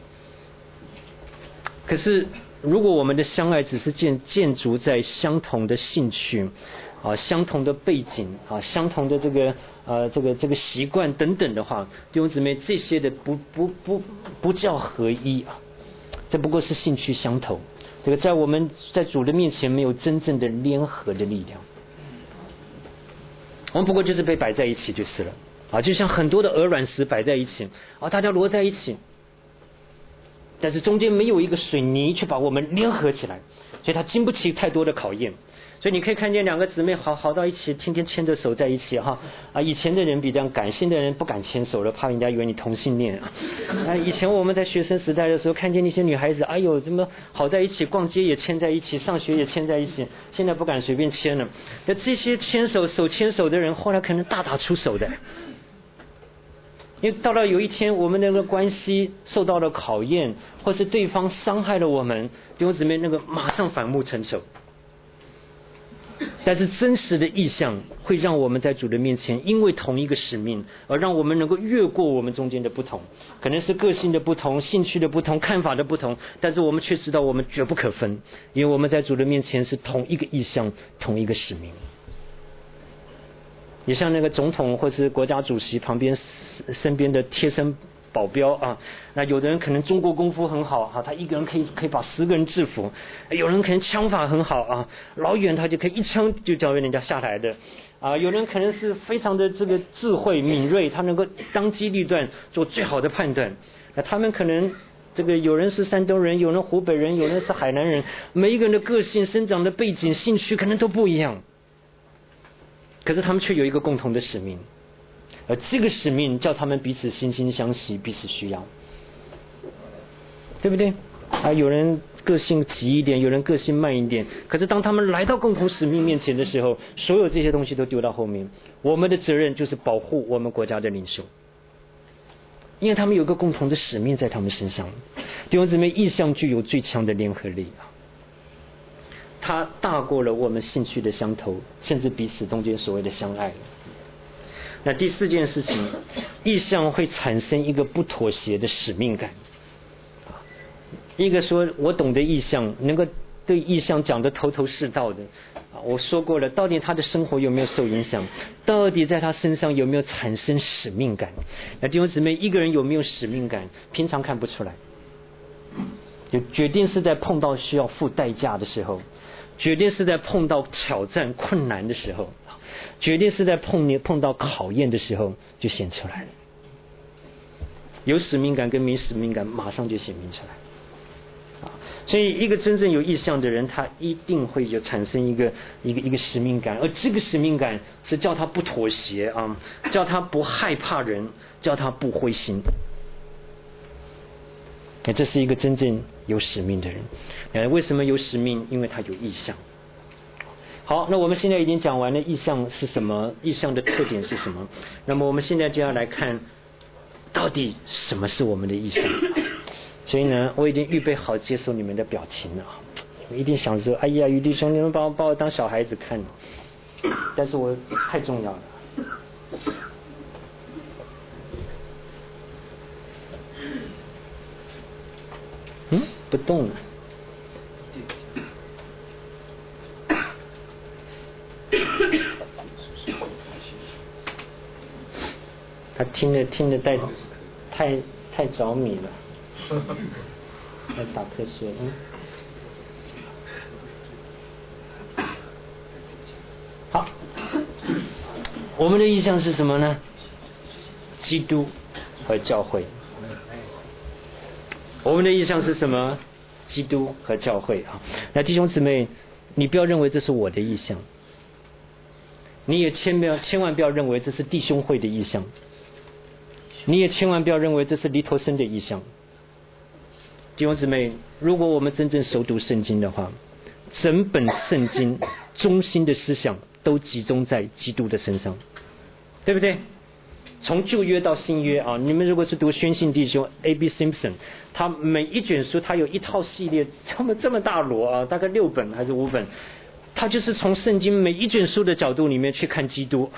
可是，如果我们的相爱只是建建筑在相同的兴趣啊、相同的背景啊、相同的这个呃这个这个习惯等等的话，弟兄姊妹这些的不不不不叫合一啊，这不过是兴趣相投。这个在我们在主的面前没有真正的联合的力量，我们不过就是被摆在一起就是了啊，就像很多的鹅卵石摆在一起啊，大家摞在一起，但是中间没有一个水泥去把我们联合起来，所以它经不起太多的考验。所以你可以看见两个姊妹好好到一起，天天牵着手在一起哈啊！以前的人比较敢，现在的人不敢牵手了，怕人家以为你同性恋啊。啊，以前我们在学生时代的时候，看见那些女孩子，哎呦，怎么好在一起，逛街也牵在一起，上学也牵在一起，现在不敢随便牵了。那这些牵手手牵手的人，后来可能大打出手的。因为到了有一天，我们那个关系受到了考验，或是对方伤害了我们，弟兄姊妹，那个马上反目成仇。但是真实的意向会让我们在主的面前，因为同一个使命，而让我们能够越过我们中间的不同，可能是个性的不同、兴趣的不同、看法的不同，但是我们却知道我们绝不可分，因为我们在主的面前是同一个意向、同一个使命。也像那个总统或是国家主席旁边身边的贴身保镖啊，那有的人可能中国功夫很好哈，他一个人可以可以把十个人制服；有人可能枪法很好啊，老远他就可以一枪就叫人家下来的啊；有人可能是非常的这个智慧敏锐，他能够当机立断做最好的判断。那他们可能这个有人是山东人，有人湖北人，有人是海南人，每一个人的个性、生长的背景、兴趣可能都不一样，可是他们却有一个共同的使命。而这个使命叫他们彼此惺惺相惜，彼此需要。 对不对？啊，有人个性急一点，有人个性慢一点，可是当他们来到共同使命面前的时候，所有这些东西都丢到后面。我们的责任就是保护我们国家的领袖，因为他们有个共同的使命在他们身上。弟兄姊妹，意向具有最强的联合力啊，它大过了我们兴趣的相投，甚至彼此中间所谓的相爱。那第四件事情，意向会产生一个不妥协的使命感。一个说我懂得意向，能够对意向讲得头头是道的，我说过了，到底他的生活有没有受影响？到底在他身上有没有产生使命感？那弟兄姊妹，一个人有没有使命感，平常看不出来，就决定是在碰到需要付代价的时候，决定是在碰到挑战困难的时候，决定是在碰碰到考验的时候就显出来了。有使命感跟没使命感马上就显明出来。所以一个真正有意向的人，他一定会有产生一个一个一个使命感，而这个使命感是叫他不妥协啊，叫他不害怕人，叫他不灰心。这是一个真正有使命的人。为什么有使命？因为他有意向。好，那我们现在已经讲完了意向是什么，意向的特点是什么。那么我们现在就要来看，到底什么是我们的意向。所以呢，我已经预备好接受你们的表情了。我一定想说，哎呀，余弟兄，你们把我把我当小孩子看，但是我太重要了。嗯，不动了。他听得听得太太太着迷了。来打瞌睡，嗯。好，我们的意向是什么呢？基督和教会。我们的意向是什么？基督和教会啊。那弟兄姊妹，你不要认为这是我的意向，你也千万千万不要认为这是弟兄会的意向，你也千万不要认为这是黎头生的意向。弟兄姊妹，如果我们真正熟读圣经的话，整本圣经中心的思想都集中在基督的身上，对不对？从旧约到新约啊，你们如果是读宣信弟兄 A B Simpson， 他每一卷书他有一套系列，这么这么大摞啊，大概六本还是五本，他就是从圣经每一卷书的角度里面去看基督。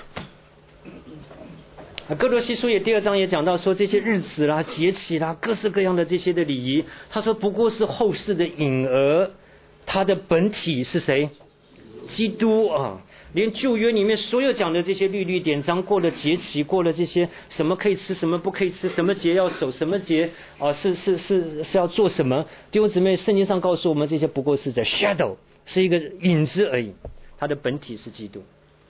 哥罗西书也第二章也讲到说，这些日子啦、节期啦、各式各样的这些的礼仪，他说不过是后世的影儿，他的本体是谁？基督啊！连旧约里面所有讲的这些律律典章，过了节期，过了这些什么可以吃，什么不可以吃，什么节要守，什么节啊是是是是要做什么？弟兄姊妹，圣经上告诉我们，这些不过是在 shadow， 是一个影子而已，它的本体是基督。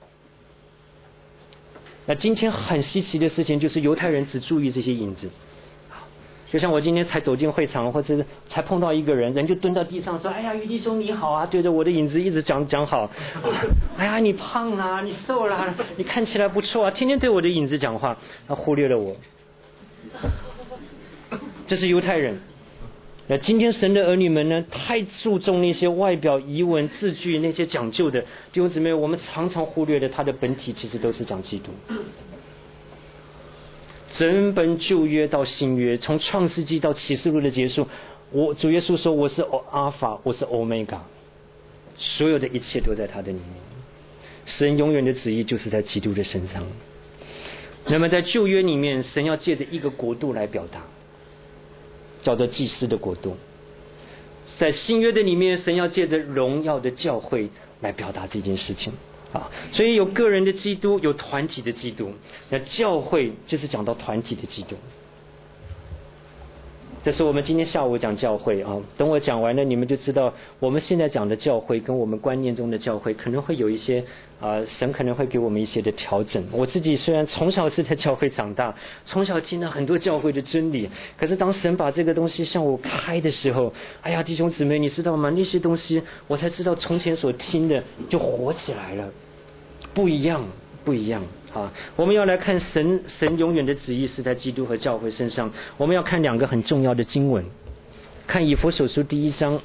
那今天很稀奇的事情就是犹太人只注意这些影子，就像我今天才走进会场，或者是才碰到一个人，人就蹲到地上说：“哎呀，余弟兄你好啊！”对着我的影子一直讲讲好。哎呀，你胖啊，你瘦啦，你看起来不错啊，天天对我的影子讲话，他忽略了我。这是犹太人。那今天神的儿女们呢，太注重那些外表仪文字句那些讲究的，弟兄姊妹，我们常常忽略了他的本体，其实都是讲基督。整本旧约到新约，从创世纪到启示录的结束，我主耶稣说我是阿尔法，我是欧米伽，所有的一切都在他的里面。神永远的旨意就是在基督的身上。那么在旧约里面，神要借着一个国度来表达，叫做祭司的国度。在新约的里面，神要借着荣耀的教会来表达这件事情啊。所以有个人的基督，有团体的基督，那教会就是讲到团体的基督。这是我们今天下午讲教会啊，等我讲完了，你们就知道我们现在讲的教会跟我们观念中的教会可能会有一些啊，神可能会给我们一些的调整。我自己虽然从小是在教会长大，从小听了很多教会的真理，可是当神把这个东西向我开的时候，哎呀，弟兄姊妹，你知道吗？那些东西我才知道，从前所听的就活起来了，不一样，不一样。啊，我们要来看神神永远的旨意是在基督和教会身上。我们要看两个很重要的经文， 看以弗所书第一章。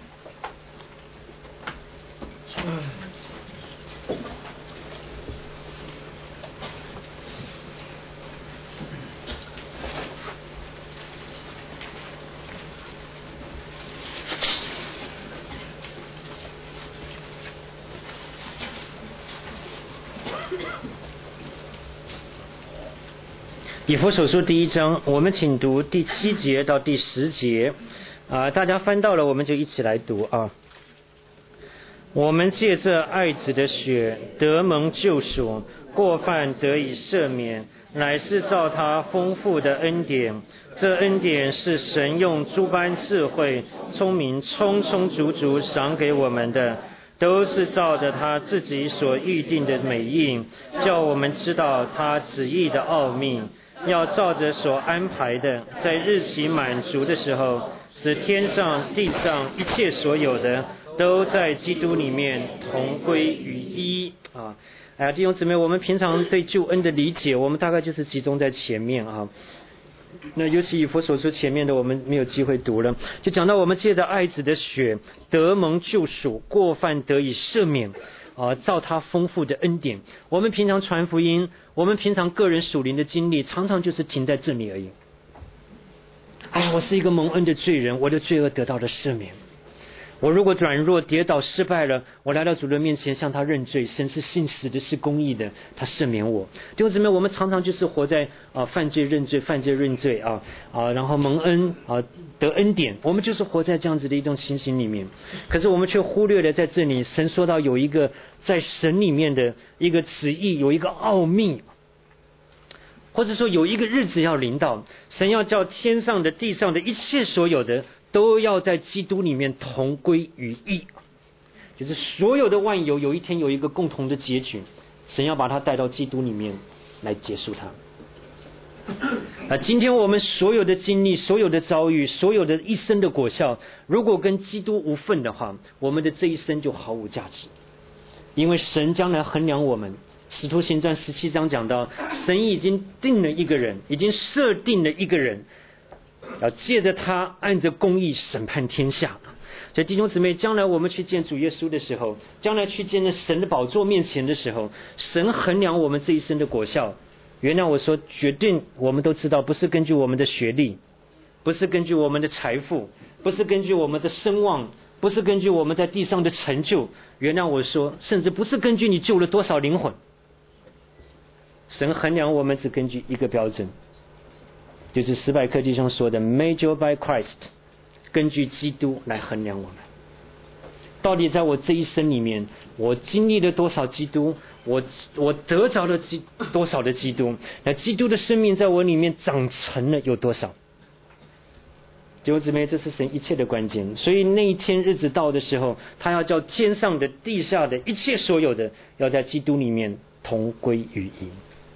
以弗所书第一章，我们请读第七节到第十节啊，大家翻到了，我们就一起来读啊。我们借着爱子的血得蒙救赎，过犯得以赦免，乃是照他丰富的恩典。这恩典是神用诸般智慧、聪明充充足足赏给我们的，都是照着他自己所预定的美意，叫我们知道他旨意的奥秘，要照着所安排的，在日期满足的时候，使天上地上一切所有的都在基督里面同归于一啊！哎呀，弟兄姊妹，我们平常对救恩的理解，我们大概就是集中在前面啊。那尤其以弗所书前面的，我们没有机会读了，就讲到我们借着爱子的血得蒙救赎，过犯得以赦免啊，照他丰富的恩典。我们平常传福音，我们平常个人属灵的经历，常常就是停在这里而已。哎，我是一个蒙恩的罪人，我的罪恶得到了赦免。我如果软弱跌倒失败了，我来到主的面前向他认罪，神是信实的，是公义的，他赦免我。弟兄姊妹，我们常常就是活在啊犯罪认罪，犯罪认罪啊啊，然后蒙恩啊得恩典，我们就是活在这样子的一种情形里面。可是我们却忽略了在这里，神说到有一个在神里面的一个旨意，有一个奥秘，或者说有一个日子要临到，神要叫天上的地上的一切所有的都要在基督里面同归于一，就是所有的万有有一天有一个共同的结局，神要把它带到基督里面来结束它。啊，今天我们所有的经历、所有的遭遇、所有的一生的果效，如果跟基督无份的话，我们的这一生就毫无价值。因为神将来衡量我们，使徒行传十七章讲到，神已经定了一个人，已经设定了一个人，要借着他按着公义审判天下。所以弟兄姊妹，将来我们去见主耶稣的时候，将来去见那神的宝座面前的时候，神衡量我们这一生的果效，原谅我说，绝对我们都知道，不是根据我们的学历，不是根据我们的财富，不是根据我们的声望，不是根据我们在地上的成就，原谅我说，甚至不是根据你救了多少灵魂。神衡量我们只根据一个标准，就是史百克弟兄说的 measure by Christ， 根据基督来衡量我们。到底在我这一生里面，我经历了多少基督，我我得着了基多少的基督，那基督的生命在我里面长成了有多少？弟兄姊妹，这是神一切的关键。所以那一天日子到的时候，他要叫天上的地下的一切所有的要在基督里面同归于一。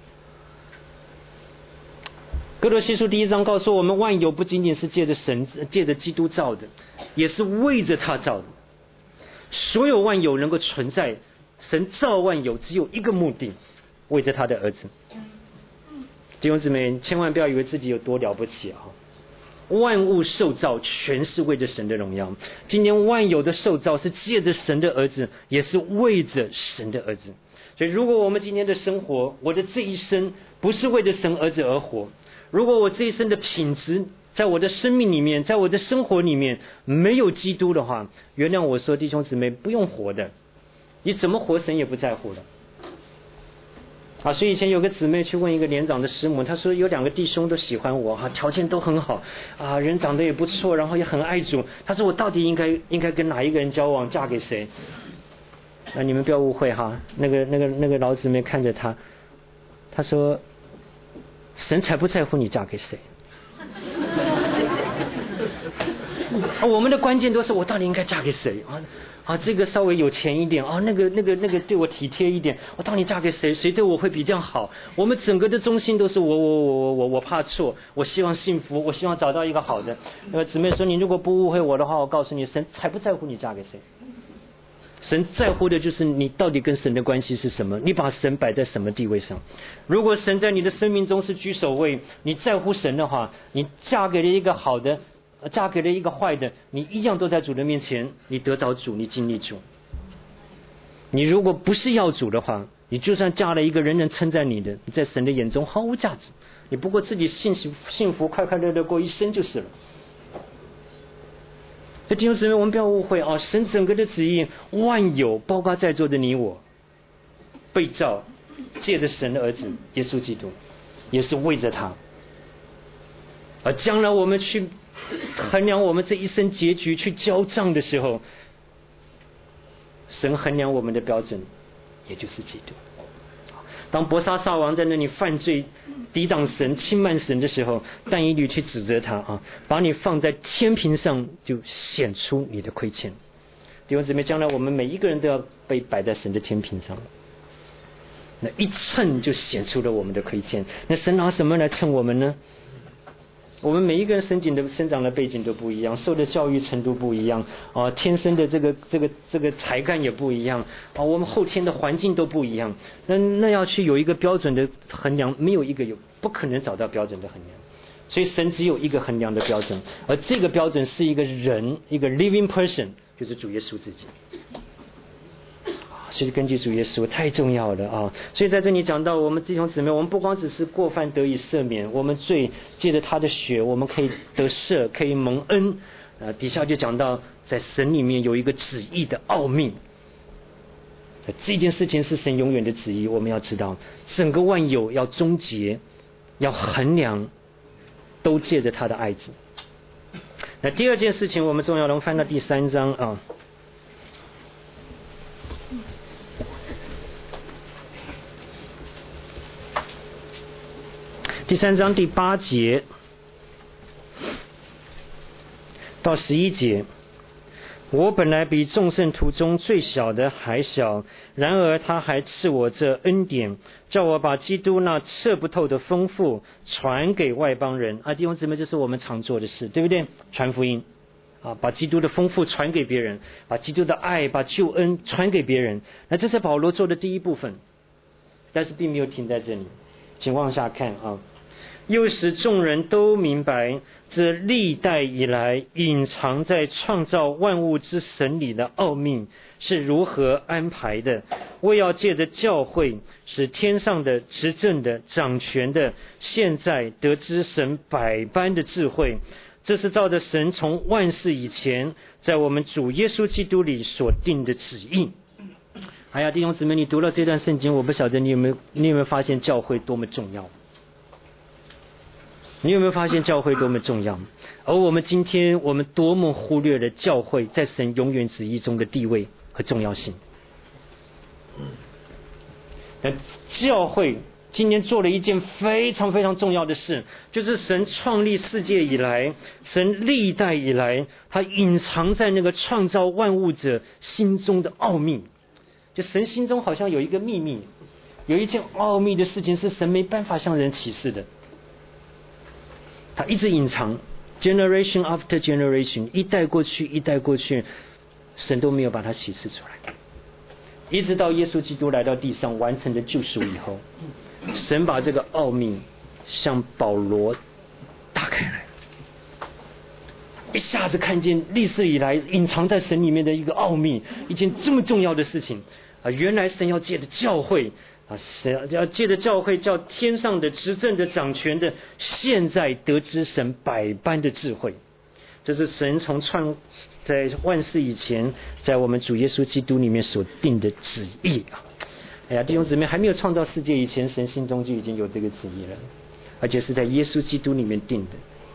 哥罗西书第一章告诉我们，万有不仅仅是借着神借着基督造的，也是为着他造的。所有万有能够存在，神造万有只有一个目的，为着他的儿子。弟兄姊妹，千万不要以为自己有多了不起啊！万物受造全是为着神的荣耀。今天万有的受造是借着神的儿子，也是为着神的儿子。所以如果我们今天的生活，我的这一生不是为着神儿子而活，如果我这一生的品质在我的生命里面，在我的生活里面没有基督的话，原谅我说，弟兄姊妹，不用活的，你怎么活神也不在乎的啊。所以以前有个姊妹去问一个年长的师母，她说有两个弟兄都喜欢我啊，条件都很好啊，人长得也不错，然后也很爱主。她说我到底应该应该跟哪一个人交往，嫁给谁？那、啊、你们不要误会哈，那个那个那个老姊妹看着她，她说神才不在乎你嫁给谁。啊，我们的关键都是我到底应该嫁给谁啊？啊，这个稍微有钱一点啊，那个那个那个对我体贴一点，我到底嫁给谁？谁对我会比较好？我们整个的中心都是我我我我我我怕错，我希望幸福，我希望找到一个好的。那个姊妹说，你如果不误会我的话，我告诉你，神才不在乎你嫁给谁。神在乎的就是你到底跟神的关系是什么，你把神摆在什么地位上。如果神在你的生命中是居首位，你在乎神的话，你嫁给了一个好的嫁给了一个坏的，你一样都在主的面前，你得到主，你经历主。你如果不是要主的话，你就算嫁了一个人人称赞你的，你在神的眼中毫无价值，你不过自己幸福幸福快快乐乐过一生就是了。所以弟兄姊妹，我们不要误会啊！神整个的旨意，万有，包括在座的你我，被造，借着神的儿子耶稣基督，也是为着他。而将来我们去衡量我们这一生结局，去交账的时候，神衡量我们的标准，也就是基督。当伯沙撒王在那里犯罪、抵挡神、轻慢神的时候，但以理去指责他啊，把你放在天平上，就显出你的亏欠。弟兄姊妹，将来我们每一个人都要被摆在神的天平上，那一称就显出了我们的亏欠。那神拿什么来称我们呢？我们每一个人生景的生长的背景都不一样，受的教育程度不一样啊，天生的这个这个这个才干也不一样啊，我们后天的环境都不一样。那那要去有一个标准的衡量，没有一个有不可能找到标准的衡量。所以神只有一个衡量的标准，而这个标准是一个人，一个 living person， 就是主耶稣自己。所以根据主耶稣太重要了啊！所以在这里讲到我们弟兄姊妹，我们不光只是过犯得以赦免，我们罪借着他的血，我们可以得赦，可以蒙恩。啊，底下就讲到在神里面有一个旨意的奥秘，这件事情是神永远的旨意。我们要知道，整个万有要终结，要衡量，都借着他的爱子。那第二件事情，我们重要能翻到第三章啊。第三章第八节到十一节，我本来比众圣徒中最小的还小，然而他还赐我这恩典，叫我把基督那测不透的丰富传给外邦人。啊，弟兄姊妹，这是我们常做的事，对不对？传福音啊，把基督的丰富传给别人，把基督的爱、把救恩传给别人。那这是保罗做的第一部分，但是并没有停在这里，请往下看啊。又使众人都明白，这历代以来隐藏在创造万物之神里的奥秘是如何安排的，为要借着教会，使天上的、执政的、掌权的，现在得知神百般的智慧。这是照着神从万事以前，在我们主耶稣基督里所定的旨意。哎呀，弟兄姊妹，你读了这段圣经，我不晓得你有没有，你有没有发现教会多么重要？你有没有发现教会多么重要？而我们今天，我们多么忽略了教会在神永远旨意中的地位和重要性。那教会今天做了一件非常非常重要的事，就是神创立世界以来，神历代以来，他隐藏在那个创造万物者心中的奥秘。就神心中好像有一个秘密，有一件奥秘的事情是神没办法向人启示的。他一直隐藏 generation after generation， 一代过去一代过去，神都没有把它启示出来，一直到耶稣基督来到地上完成的救赎以后，神把这个奥秘向保罗打开来，一下子看见历史以来隐藏在神里面的一个奥秘，一件这么重要的事情啊！原来神要借着教会啊，神要借着教会，叫天上的、执政的、掌权的，现在得知神百般的智慧。这是神从创在万事以前，在我们主耶稣基督里面所定的旨意啊！哎呀，弟兄姊妹，还没有创造世界以前，神心中就已经有这个旨意了，而且是在耶稣基督里面定的，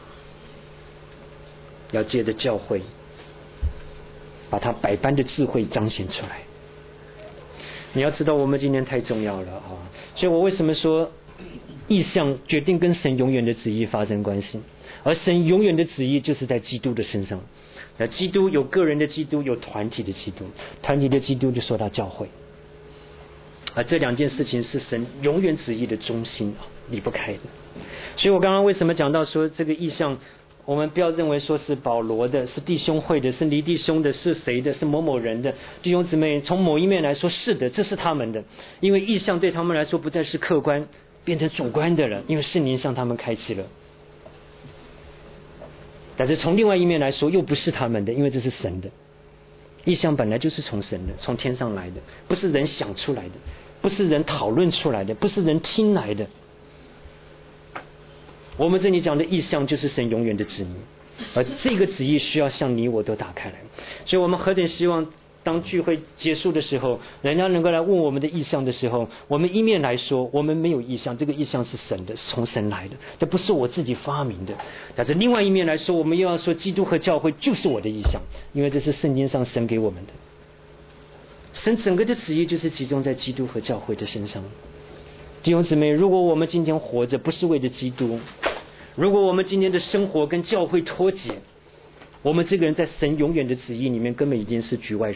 要借着教会，把他百般的智慧彰显出来。你要知道，我们今天太重要了啊！所以我为什么说意象决定跟神永远的旨意发生关系，而神永远的旨意就是在基督的身上。那基督有个人的基督，有团体的基督，团体的基督就说到教会，而这两件事情是神永远旨意的中心，离不开的。所以我刚刚为什么讲到说这个意象，我们不要认为说是保罗的，是弟兄会的，是黎弟兄的，是谁的，是某某人的。弟兄姊妹，从某一面来说是的，这是他们的，因为意象对他们来说不再是客观，变成主观的了，因为圣灵向他们开启了。 但是从另外一面来说，又不是他们的，因为这是神的。异象本来就是从神的，从天上来的，不是人想出来的，不是人讨论出来的，不是人听来的。我们这里讲的异象就是神永远的旨意，而这个旨意需要向你我都打开来。所以我们何等希望当聚会结束的时候，人家能够来问我们的意象的时候，我们一面来说我们没有意象，这个意象是神的，是从神来的，这不是我自己发明的。但是另外一面来说，我们又要说基督和教会就是我的意象，因为这是圣经上神给我们的。神整个的旨意就是集中在基督和教会的身上。弟兄姊妹，如果我们今天活着不是为了基督，如果我们今天的生活跟教会脱节，我们这个人在神永远的旨意里面根本已经是局外人。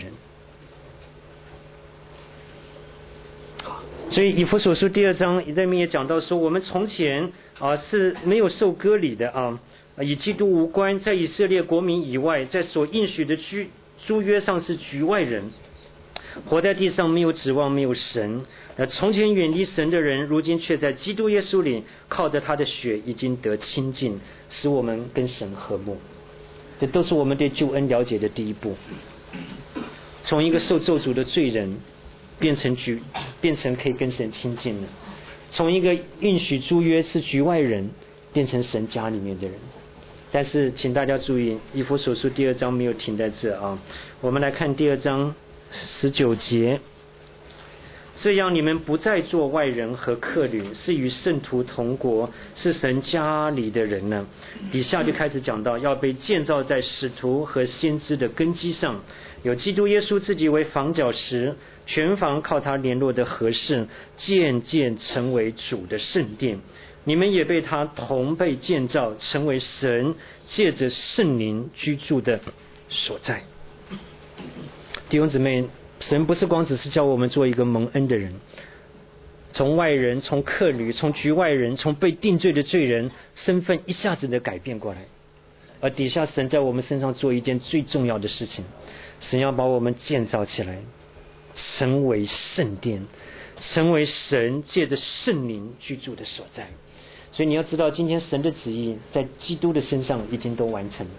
所以以弗所书第二章里面也讲到说，我们从前啊是没有受割礼的啊，与基督无关，在以色列国民以外，在所应许的居诸约上是局外人，活在地上没有指望，没有神。那从前远离神的人，如今却在基督耶稣里靠着他的血已经得亲近，使我们跟神和睦。这都是我们对救恩了解的第一步。从一个受咒诅的罪人变成局，变成可以跟神亲近了；从一个应许诸约是局外人，变成神家里面的人。但是请大家注意，以弗所书第二章没有停在这啊，我们来看第二章十九节。这样你们不再做外人和客旅，是与圣徒同国，是神家里的人呢。底下就开始讲到要被建造在使徒和先知的根基上，有基督耶稣自己为房角石，全房靠他联络的合适，渐渐成为主的圣殿。你们也被他同被建造，成为神借着圣灵居住的所在。弟兄姊妹，神不是光只是叫我们做一个蒙恩的人，从外人，从客旅，从局外人，从被定罪的罪人身份一下子的改变过来，而底下神在我们身上做一件最重要的事情，神要把我们建造起来，成为圣殿，成为神借着圣灵居住的所在。所以你要知道，今天神的旨意在基督的身上已经都完成了，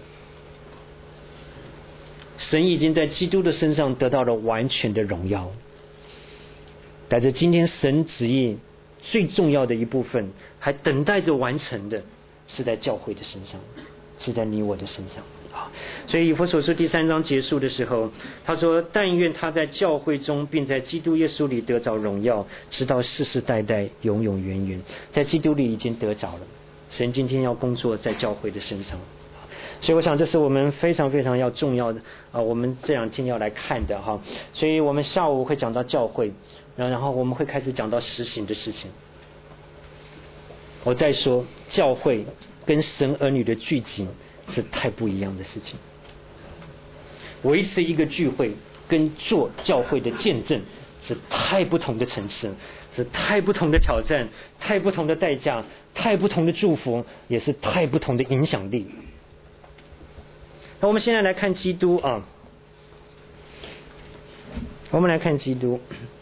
神已经在基督的身上得到了完全的荣耀。但是今天神旨意最重要的一部分还等待着完成的，是在教会的身上，是在你我的身上。所以以弗所书第三章结束的时候，他说：但愿他在教会中并在基督耶稣里得着荣耀，直到世世代代永永远远。在基督里已经得着了，神今天要工作在教会的身上。所以我想这是我们非常非常要重要的啊，我们这两天要来看的哈。所以我们下午会讲到教会，然后我们会开始讲到实行的事情。我再说，教会跟神儿女的聚集是太不一样的事情。维持一个聚会跟做教会的见证是太不同的层次，是太不同的挑战，太不同的代价，太不同的祝福，也是太不同的影响力。那我们现在来看基督啊，我们来看基督。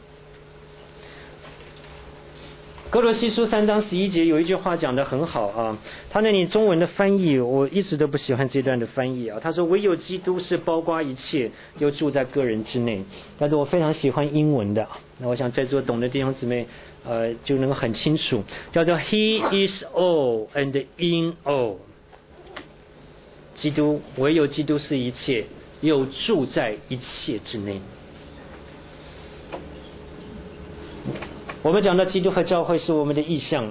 哥罗西书三章十一节有一句话讲得很好啊，他那里中文的翻译我一直都不喜欢这段的翻译啊，他说唯有基督是包括一切，又住在个人之内。但是我非常喜欢英文的，那我想在座懂的弟兄姊妹呃就能够很清楚，叫做 He is all and in all。基督，唯有基督是一切，又住在一切之内。我们讲到基督和教会是我们的意象，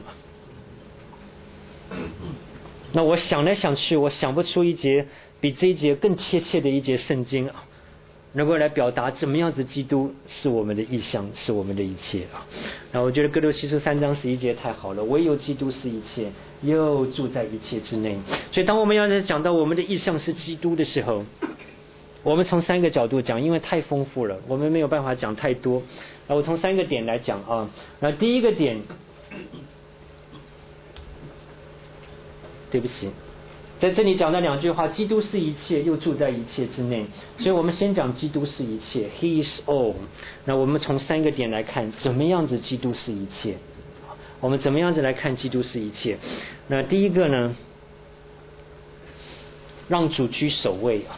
那我想来想去，我想不出一节比这一节更贴切的一节圣经啊，能够来表达怎么样子基督是我们的意象，是我们的一切啊。那我觉得哥罗西书三章十一节太好了，唯有基督是一切，又住在一切之内。所以当我们要讲到我们的意象是基督的时候，我们从三个角度讲，因为太丰富了，我们没有办法讲太多。那我从三个点来讲啊。那第一个点，对不起，在这里讲的两句话，基督是一切，又住在一切之内。所以我们先讲基督是一切 ，He is all。那我们从三个点来看，怎么样子基督是一切？我们怎么样子来看基督是一切？那第一个呢， 让主居首位啊。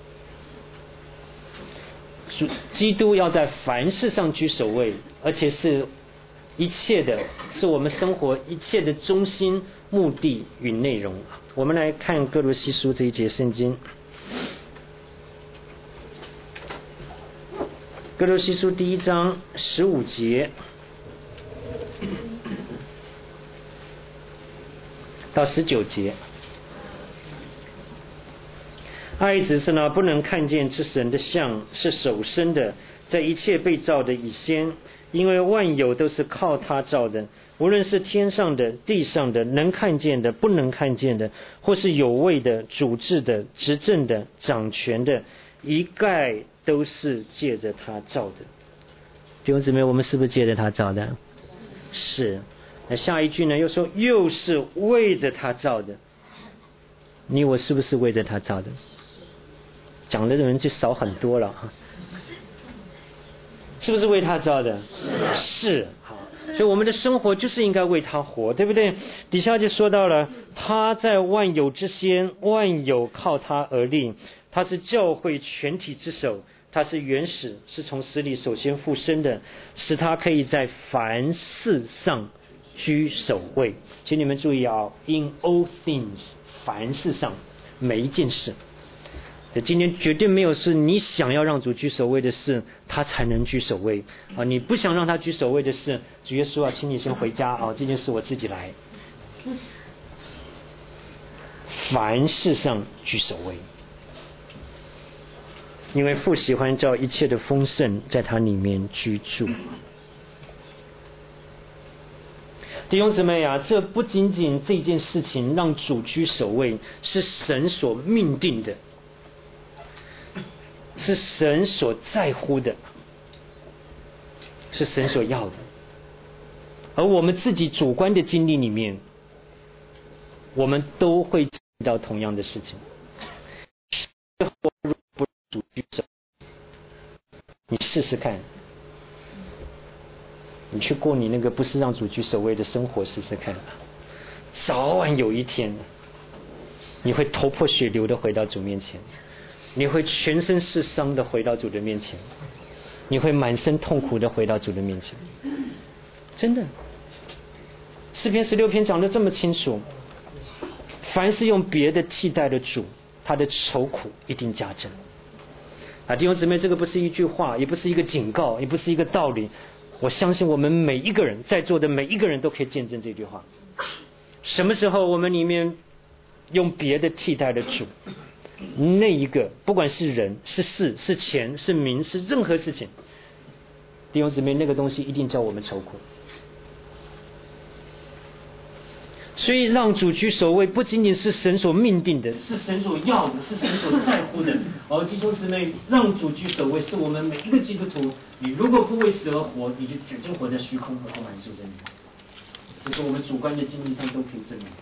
主基督要在凡事上居首位，而且是一切的，是我们生活一切的中心、目的与内容。我们来看哥罗西书这一节圣经，哥罗西书第一章十五节到十九节。爱子是那不能看见之神的像，是首生的，在一切被造的以先，因为万有都是靠他造的，无论是天上的、地上的，能看见的、不能看见的，或是有位的、主治的、执政的、掌权的，一概都是借着他造的。弟兄姊妹，我们是不是借着他造的？是。那下一句呢，又说又是为着他造的。你我是不是为着他造的？讲的人就少很多了哈，是不是为他造的？是。好，所以我们的生活就是应该为他活，对不对？底下就说到了，他在万有之先，万有靠他而立，他是教会全体之首，他是原始，是从死里首先复生的，使他可以在凡事上居首位。请你们注意啊 ，in all things， 凡事上，每一件事。今天绝对没有是你想要让主居首位的事，他才能居首位啊！你不想让他居首位的事，主耶稣啊，请你先回家啊！这件事我自己来。凡事上居首位，因为父喜欢照一切的丰盛在他里面居住。弟兄姊妹啊，这不仅仅这件事情让主居首位，是神所命定的，是神所在乎的，是神所要的。而我们自己主观的经历里面，我们都会遇到同样的事情。如果不主居首，你试试看，你去过你那个不是让主居首位的生活试试看，早晚有一天你会头破血流的回到主面前，你会全身是伤的回到主的面前，你会满身痛苦的回到主的面前。真的，诗篇十六篇讲得这么清楚，凡是用别的替代的主，他的愁苦一定加增。啊，弟兄姊妹，这个不是一句话，也不是一个警告，也不是一个道理，我相信我们每一个人，在座的每一个人都可以见证这句话。什么时候我们里面用别的替代的主，那一个不管是人是事是钱是名是任何事情，弟兄姊妹，那个东西一定叫我们愁苦。所以让主居首位不仅仅是神所命定的，是神所要的，是神所在乎的。而弟兄姊妹，让主居首位是我们每一个基督徒，你如果不为死而活，你就只经活在虚空和不满足真理。这是我们主观的经历上都可以证明。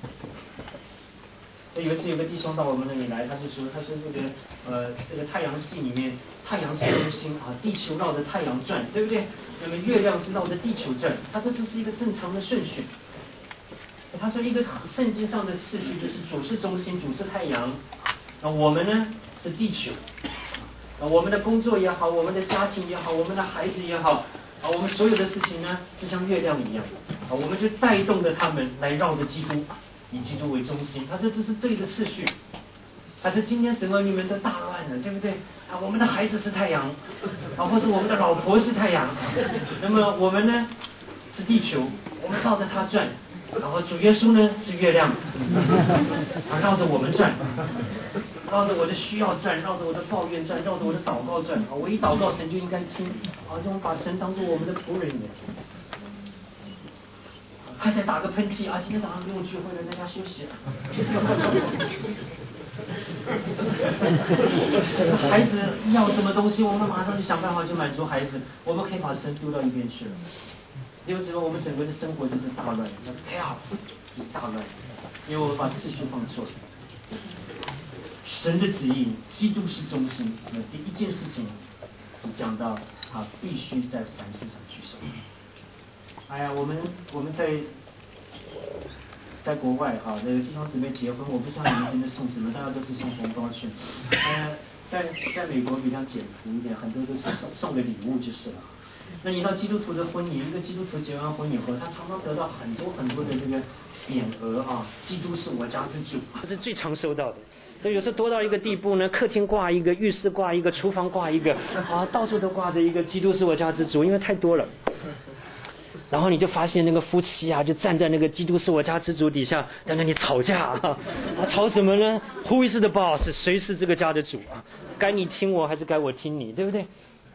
有一次有个弟兄到我们那里来，他就说，他说这个呃这个太阳系里面，太阳是中心啊，地球绕着太阳转，对不对？那么月亮是绕着地球转，他说这是一个正常的顺序。他说一个圣经上的次序就是主是中心，主是太阳，那我们呢是地球，啊我们的工作也好，我们的家庭也好，我们的孩子也好，啊我们所有的事情呢是像月亮一样，啊我们就带动着他们来绕着基督，以基督为中心。他说这是对的次序。他说今天神儿你们都大乱了，对不对？啊我们的孩子是太阳，啊或者我们的老婆是太阳，那么我们呢是地球，我们绕着它转。然后主耶稣呢是月亮，啊绕着我们转，绕着我的需要转，绕着我的抱怨转，绕着我的祷告转。啊，我一祷告神就应该听，啊这种把神当作我们的仆人一样。太太打个喷嚏，啊今天早上不用聚会了，在家休息了。孩子要什么东西，我们马上就想办法去满足孩子，我们可以把神丢到一边去了。因为之后我们整个的生活就是大乱，那 chaos 就是大乱，因为我们把次序放错了。神的旨意，基督是中心。那第一件事情，讲到他必须在凡事上居首。哎呀，我们我们在在国外哈，那个弟兄姊妹结婚，我不知道你们真的送什么，大家都是送红包去。呃，在在美国比较简朴一点，很多都是送送个礼物就是了。那你到基督徒的婚礼，一个基督徒结完婚以后，他常常得到很多很多的这个匾额啊，基督是我家之主， 这是最常收到的。所以有时候多到一个地步呢，客厅挂一个，浴室挂一个，厨房挂一个，啊，到处都挂着一个基督是我家之主，因为太多了。然后你就发现那个夫妻啊，就站在那个基督是我家之主底下，在那里吵架啊，啊吵什么呢 ？Who is the boss？ 谁是这个家的主啊？该你听我还是该我听你，对不对？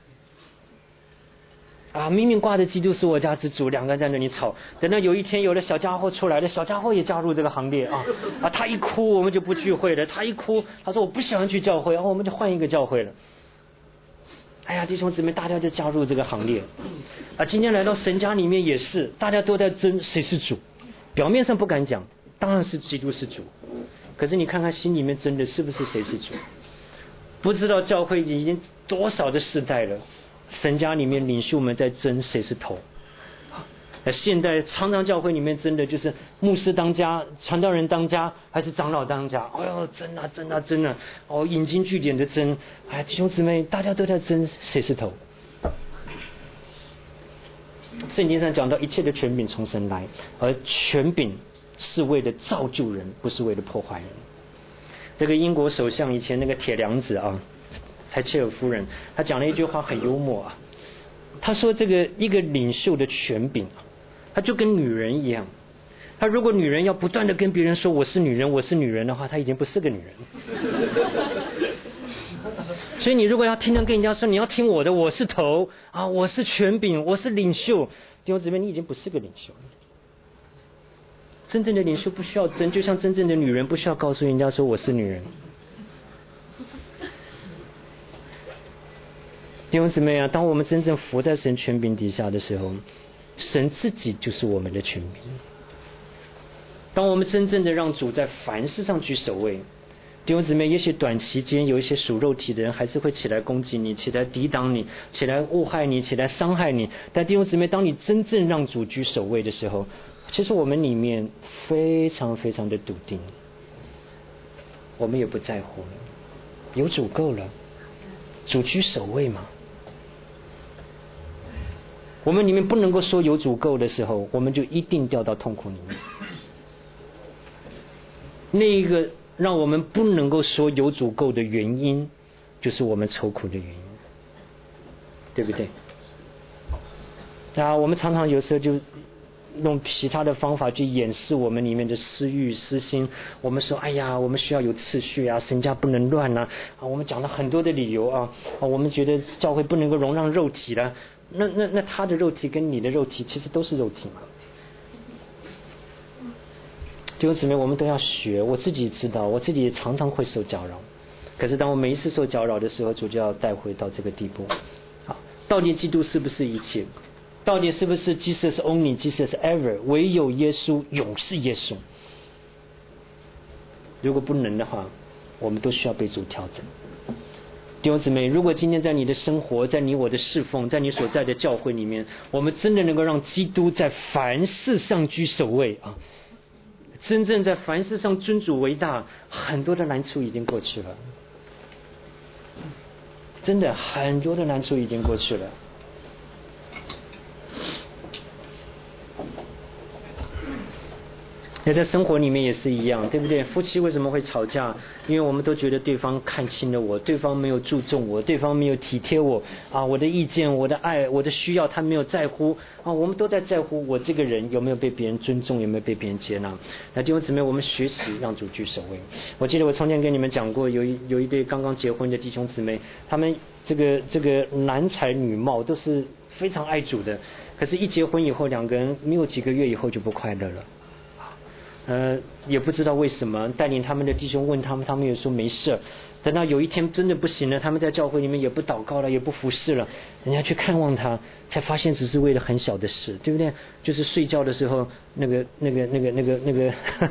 啊，明明挂着基督是我家之主，两个人在那里吵。等到有一天有了小家伙出来了，小家伙也加入这个行列啊啊！他一哭我们就不聚会了，他一哭他说我不喜欢去教会，然后我们就换一个教会了。哎呀，弟兄姊妹，大家就加入这个行列啊！今天来到神家里面也是，大家都在争谁是主，表面上不敢讲，当然是基督是主，可是你看看心里面争的是不是谁是主？不知道教会已经多少的世代了。神家里面领袖们在争谁是头，那现在常常教会里面争的就是牧师当家、传道人当家还是长老当家。哎呦，争啊争啊争啊！哦，引经据典的争。哎，弟兄姊妹，大家都在争谁是头。圣经上讲到一切的权柄从神来，而权柄是为了造就人，不是为了破坏人。这个英国首相以前那个铁娘子啊。柴切尔夫人，她讲了一句话很幽默啊。她说：“这个一个领袖的权柄，她就跟女人一样。她如果女人要不断的跟别人说我是女人，我是女人的话，她已经不是个女人。所以你如果要天天跟人家说你要听我的，我是头啊，我是权柄，我是领袖，弟兄姊妹，你已经不是个领袖了。真正的领袖不需要争，就像真正的女人不需要告诉人家说我是女人。”弟兄姊妹啊，当我们真正服在神权柄底下的时候，神自己就是我们的权柄。当我们真正的让主在凡事上居首位，弟兄姊妹，也许短期间有一些属肉体的人还是会起来攻击你，起来抵挡你，起来误害你，起来伤害你。但弟兄姊妹，当你真正让主居首位的时候，其实我们里面非常非常的笃定，我们也不在乎了，有主够了，主居首位嘛。我们里面不能够说有足够的时候，我们就一定掉到痛苦里面。那一个让我们不能够说有足够的原因，就是我们愁苦的原因，对不对？啊，我们常常有时候就用其他的方法去掩饰我们里面的私欲私心。我们说，哎呀，我们需要有秩序啊，神家不能乱啊，啊，我们讲了很多的理由啊，啊，我们觉得教会不能够容让肉体了。那那那他的肉体跟你的肉体其实都是肉体嘛。弟兄姊妹，我们都要学。我自己知道，我自己也常常会受搅扰。可是当我每一次受搅扰的时候，主就要带回到这个地步。好，到底基督是不是一切？到底是不是 Jesus only, Jesus ever？ 唯有耶稣，永是耶稣。如果不能的话，我们都需要被主调整。弟兄姊妹，如果今天在你的生活，在你我的侍奉，在你所在的教会里面，我们真的能够让基督在凡事上居首位啊，真正在凡事上尊主为大，很多的难处已经过去了，真的很多的难处已经过去了。那在生活里面也是一样，对不对？夫妻为什么会吵架？因为我们都觉得对方看轻了我，对方没有注重我，对方没有体贴我啊，我的意见、我的爱、我的需要他没有在乎啊，我们都在在乎我这个人有没有被别人尊重，有没有被别人接纳。那弟兄姊妹，我们学习让主居首位。我记得我从前跟你们讲过，有一有一对刚刚结婚的弟兄姊妹，他们这个这个男才女貌，都是非常爱主的，可是一结婚以后，两个人没有几个月以后就不快乐了。呃，也不知道为什么，带领他们的弟兄问他们，他们也说没事。等到有一天真的不行了，他们在教会里面也不祷告了，也不服侍了，人家去看望他，才发现只是为了很小的事，对不对？就是睡觉的时候，那个那个那个那个那个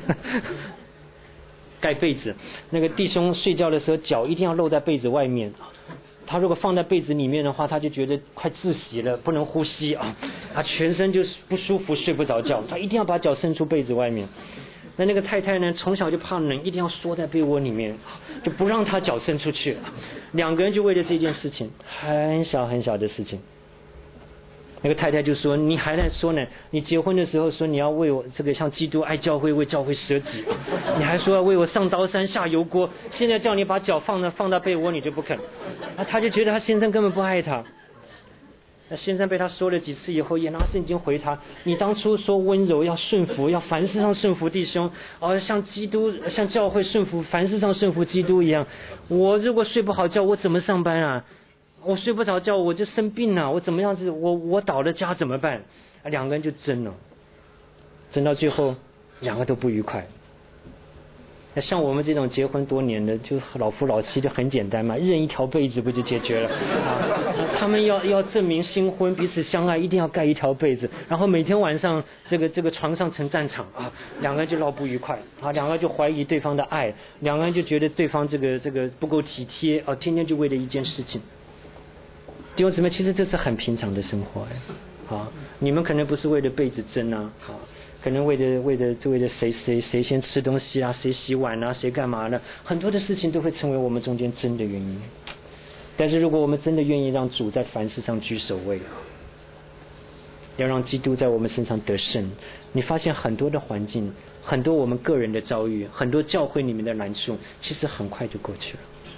盖被子，那个弟兄睡觉的时候脚一定要露在被子外面。他如果放在被子里面的话，他就觉得快窒息了，不能呼吸啊，啊，全身就不舒服，睡不着觉。他一定要把脚伸出被子外面。 那那个太太呢，从小就怕冷，一定要缩在被窝里面，就不让她脚伸出去。两个人就为了这件事情，很小很小的事情。那个太太就说：“你还在说呢？你结婚的时候说你要为我这个像基督爱教会，为教会舍己，你还说要为我上刀山下油锅，现在叫你把脚放到放到被窝，你就不肯。”那他就觉得他先生根本不爱他。那先生被他说了几次以后，也拿圣经回他：“你当初说温柔要顺服，要凡事上顺服弟兄，哦，像基督像教会顺服，凡事上顺服基督一样。我如果睡不好觉，我怎么上班啊？我睡不着觉，我就生病了，我怎么样子？我我倒了家怎么办？”啊，两个人就争了，争到最后，两个都不愉快。那像我们这种结婚多年的，就老夫老妻就很简单嘛，一人一条被子不就解决了啊？他们要要证明新婚彼此相爱，一定要盖一条被子，然后每天晚上这个这个床上成战场啊，两个人就闹不愉快啊，两个人就怀疑对方的爱，两个人就觉得对方这个这个不够体贴啊，天天就为了一件事情。弟兄姊妹，其实这是很平常的生活哎，啊，你们可能不是为了被子争啊，啊，可能为了为了为了谁谁谁先吃东西啊，谁洗碗啊，谁干嘛呢？很多的事情都会成为我们中间争的原因。但是如果我们真的愿意让主在凡事上居首位，要让基督在我们身上得胜，你发现很多的环境，很多我们个人的遭遇，很多教会里面的难处，其实很快就过去了。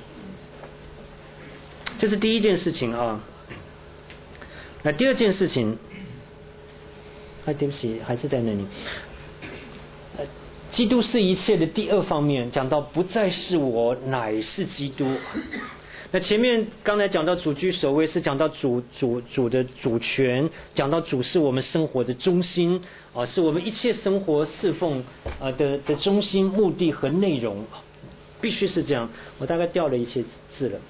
这是第一件事情啊。那第二件事情，啊，对不起，还是在那里。呃，基督是一切的第二方面，讲到不再是我，乃是基督。那前面刚才讲到主居首位，是讲到主主主的主权，讲到主是我们生活的中心啊，是我们一切生活侍奉啊的的中心、目的和内容，必须是这样。我大概掉了一些字了。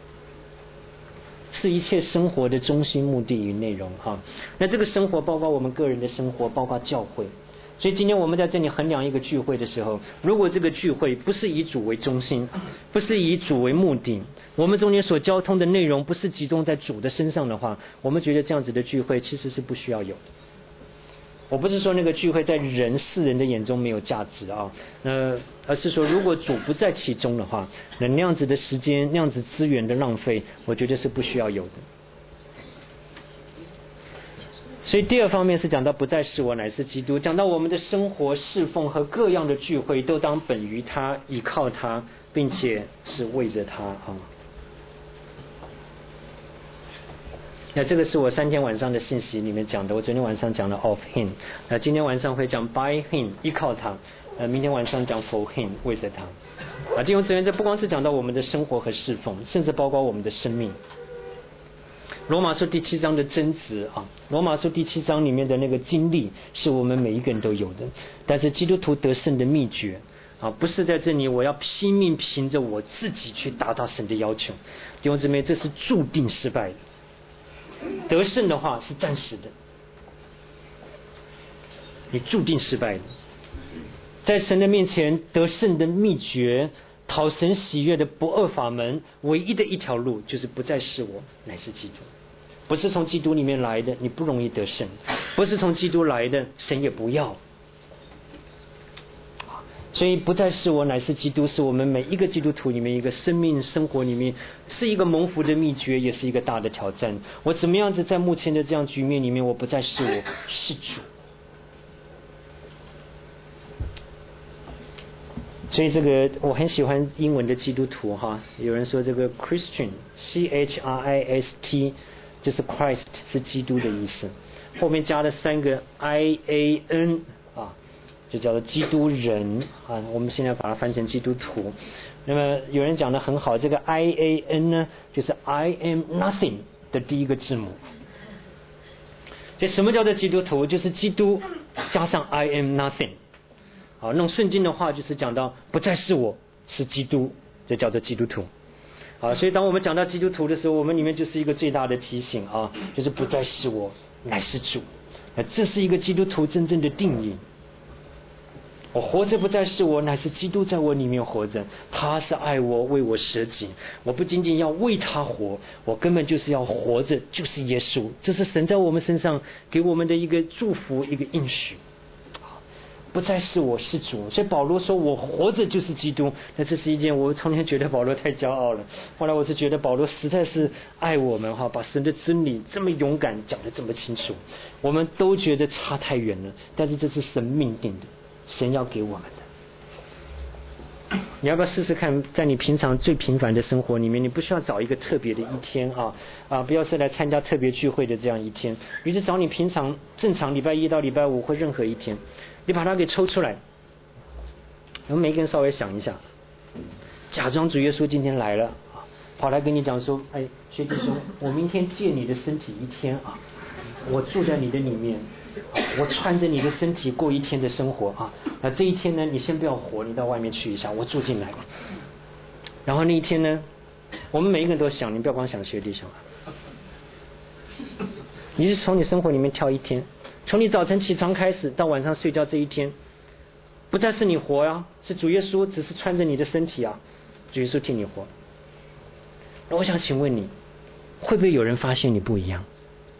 是一切生活的中心、目的与内容哈。那这个生活包括我们个人的生活，包括教会。所以今天我们在这里衡量一个聚会的时候，如果这个聚会不是以主为中心，不是以主为目的，我们中间所交通的内容不是集中在主的身上的话，我们觉得这样子的聚会其实是不需要有的。我不是说那个聚会在人世人的眼中没有价值啊，呃，而是说如果主不在其中的话，那那样子的时间、那样子资源的浪费，我觉得是不需要有的。所以第二方面是讲到不再是我，乃是基督，讲到我们的生活、侍奉和各样的聚会都当本于他，倚靠他，并且是为着他啊。那这个是我三天晚上的信息里面讲的，我昨天晚上讲了 of him， 那今天晚上会讲 by him， 依靠他，呃，明天晚上讲 for him， 为着他。啊，弟兄姊妹，这不光是讲到我们的生活和侍奉，甚至包括我们的生命。罗马书第七章的真旨啊，罗马书第七章里面的那个经历是我们每一个人都有的，但是基督徒得胜的秘诀啊，不是在这里我要拼命凭着我自己去达到神的要求，弟兄姊妹，这是注定失败的。得胜的话是暂时的，你注定失败的。在神的面前得胜的秘诀，讨神喜悦的不二法门，唯一的一条路就是不再是我，乃是基督。不是从基督里面来的，你不容易得胜；不是从基督来的，神也不要。所以不再是我，乃是基督，是我们每一个基督徒里面一个生命生活里面是一个蒙福的秘诀，也是一个大的挑战。我怎么样子在目前的这样局面里面，我不再是我，是主。所以这个我很喜欢英文的基督徒哈，有人说这个 Christian C H R I S T 就是 Christ 是基督的意思，后面加了三个 I A N 啊。就叫做基督人啊，我们现在把它翻成基督徒。那么有人讲得很好，这个 I A N 呢，就是 I am nothing 的第一个字母。所以什么叫做基督徒？就是基督加上 I am nothing。好，弄圣经的话就是讲到不再是我，是基督，这叫做基督徒。啊，所以当我们讲到基督徒的时候，我们里面就是一个最大的提醒啊，就是不再是我，乃是主。那这是一个基督徒真正的定义。我活着不再是我，乃是基督在我里面活着。他是爱我，为我舍己。我不仅仅要为他活，我根本就是要活着，就是耶稣。这是神在我们身上给我们的一个祝福，一个应许。 不再是我是主。所以保罗说我活着就是基督。那这是一件我从前觉得保罗太骄傲了，后来我是觉得保罗实在是爱我们哈，把神的真理这么勇敢讲得这么清楚。我们都觉得差太远了，但是这是神命定的，神要给我们的。你要不要试试看，在你平常最平凡的生活里面，你不需要找一个特别的一天啊啊，不要是来参加特别聚会的这样一天，你就找你平常正常礼拜一到礼拜五或任何一天，你把它给抽出来，我们每个人稍微想一下，假装主耶稣今天来了，跑来跟你讲说，哎，薛弟兄，我明天借你的身体一天啊，我住在你的里面，我穿着你的身体过一天的生活啊，那这一天呢，你先不要活，你到外面去一下，我住进来。然后那一天呢，我们每一个人都想，你不要光想学弟兄啊，你是从你生活里面挑一天，从你早晨起床开始到晚上睡觉这一天，不再是你活啊，是主耶稣只是穿着你的身体啊，主耶稣替你活。那我想请问你，会不会有人发现你不一样？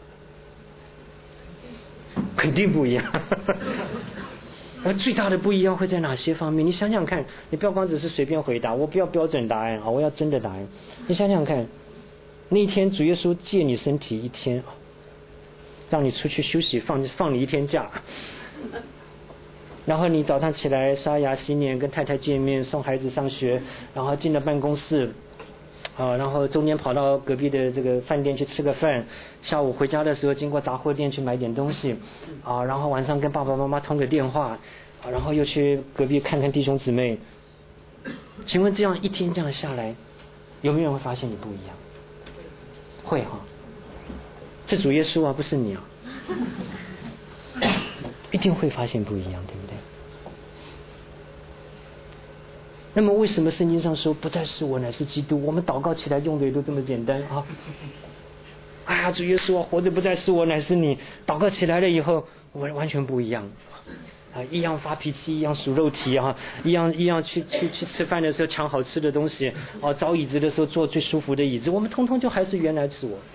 肯定不一样。而最大的不一样会在哪些方面？你想想看，你不要光只是随便回答，我不要标准答案啊，我要真的答案。你想想看，那一天主耶稣借你身体一天，让你出去休息，放放你一天假，然后你早上起来刷牙洗脸，跟太太见面，送孩子上学，然后进了办公室。啊，然后中间跑到隔壁的这个饭店去吃个饭，下午回家的时候经过杂货店去买点东西，啊，然后晚上跟爸爸妈妈通个电话，啊，然后又去隔壁看看弟兄姊妹。请问这样一天这样下来，有没有人会发现你不一样？会哈，这主耶稣啊，不是你啊，一定会发现不一样，对不对？那么为什么圣经上说不再是我乃是基督？我们祷告起来用的也都这么简单啊！哎呀，主耶稣啊，活着不再是我乃是你。祷告起来了以后，完完全不一样啊！一样发脾气，一样数肉体啊，一样一样去去去吃饭的时候抢好吃的东西啊，找椅子的时候坐最舒服的椅子，我们通通就还是原来是我。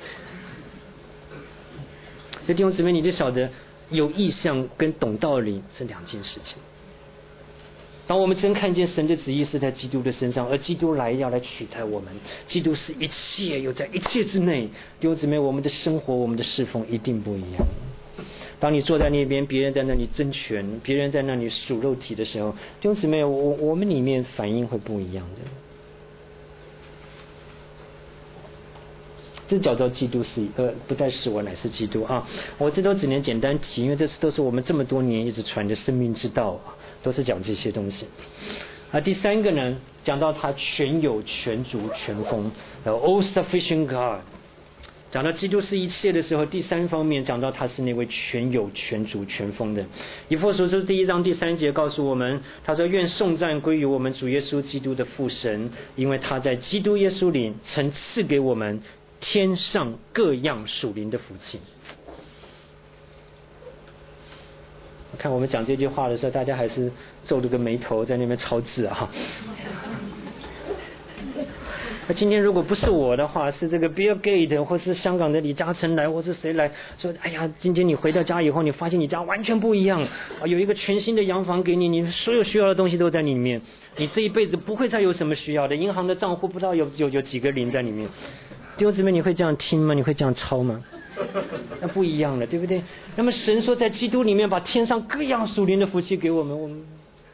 这弟兄姊妹，你就晓得有意向跟懂道理是两件事情。当我们真看见神的旨意是在基督的身上，而基督来要来取代我们，基督是一切，又在一切之内，弟兄姊妹，我们的生活，我们的侍奉一定不一样。当你坐在那边，别人在那里争权，别人在那里数肉体的时候，弟兄姊妹，我我们里面反应会不一样的。这叫做基督是呃，不再是我，乃是基督啊！我这都只能简单提，因为这是都是我们这么多年一直传的生命之道啊。都是讲这些东西啊。第三个呢，讲到他全有全足全丰 all sufficient God。 讲到基督是一切的时候，第三方面讲到他是那位全有全足全丰的。以弗所书第一章第三节告诉我们，他说愿颂赞归于我们主耶稣基督的父神，因为他在基督耶稣里曾赐给我们天上各样属灵的福气。看我们讲这句话的时候，大家还是皱了个眉头在那边抄字啊。那今天如果不是我的话，是这个 Bill Gates 或是香港的李嘉诚来，或是谁来说，哎呀，今天你回到家以后，你发现你家完全不一样啊，有一个全新的洋房给你，你所有需要的东西都在里面，你这一辈子不会再有什么需要的，银行的账户不知道有有有几个零在里面。弟兄姊妹，你会这样听吗？你会这样抄吗？那不一样了，对不对？那么神说在基督里面把天上各样属灵的福气给我们，我们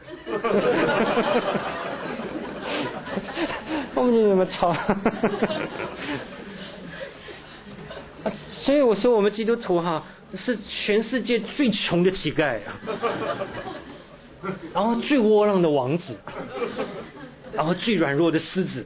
我们就怎么抄？所以我说我们基督徒哈是全世界最穷的乞丐，然后最窝囊的王子，然后最软弱的狮子。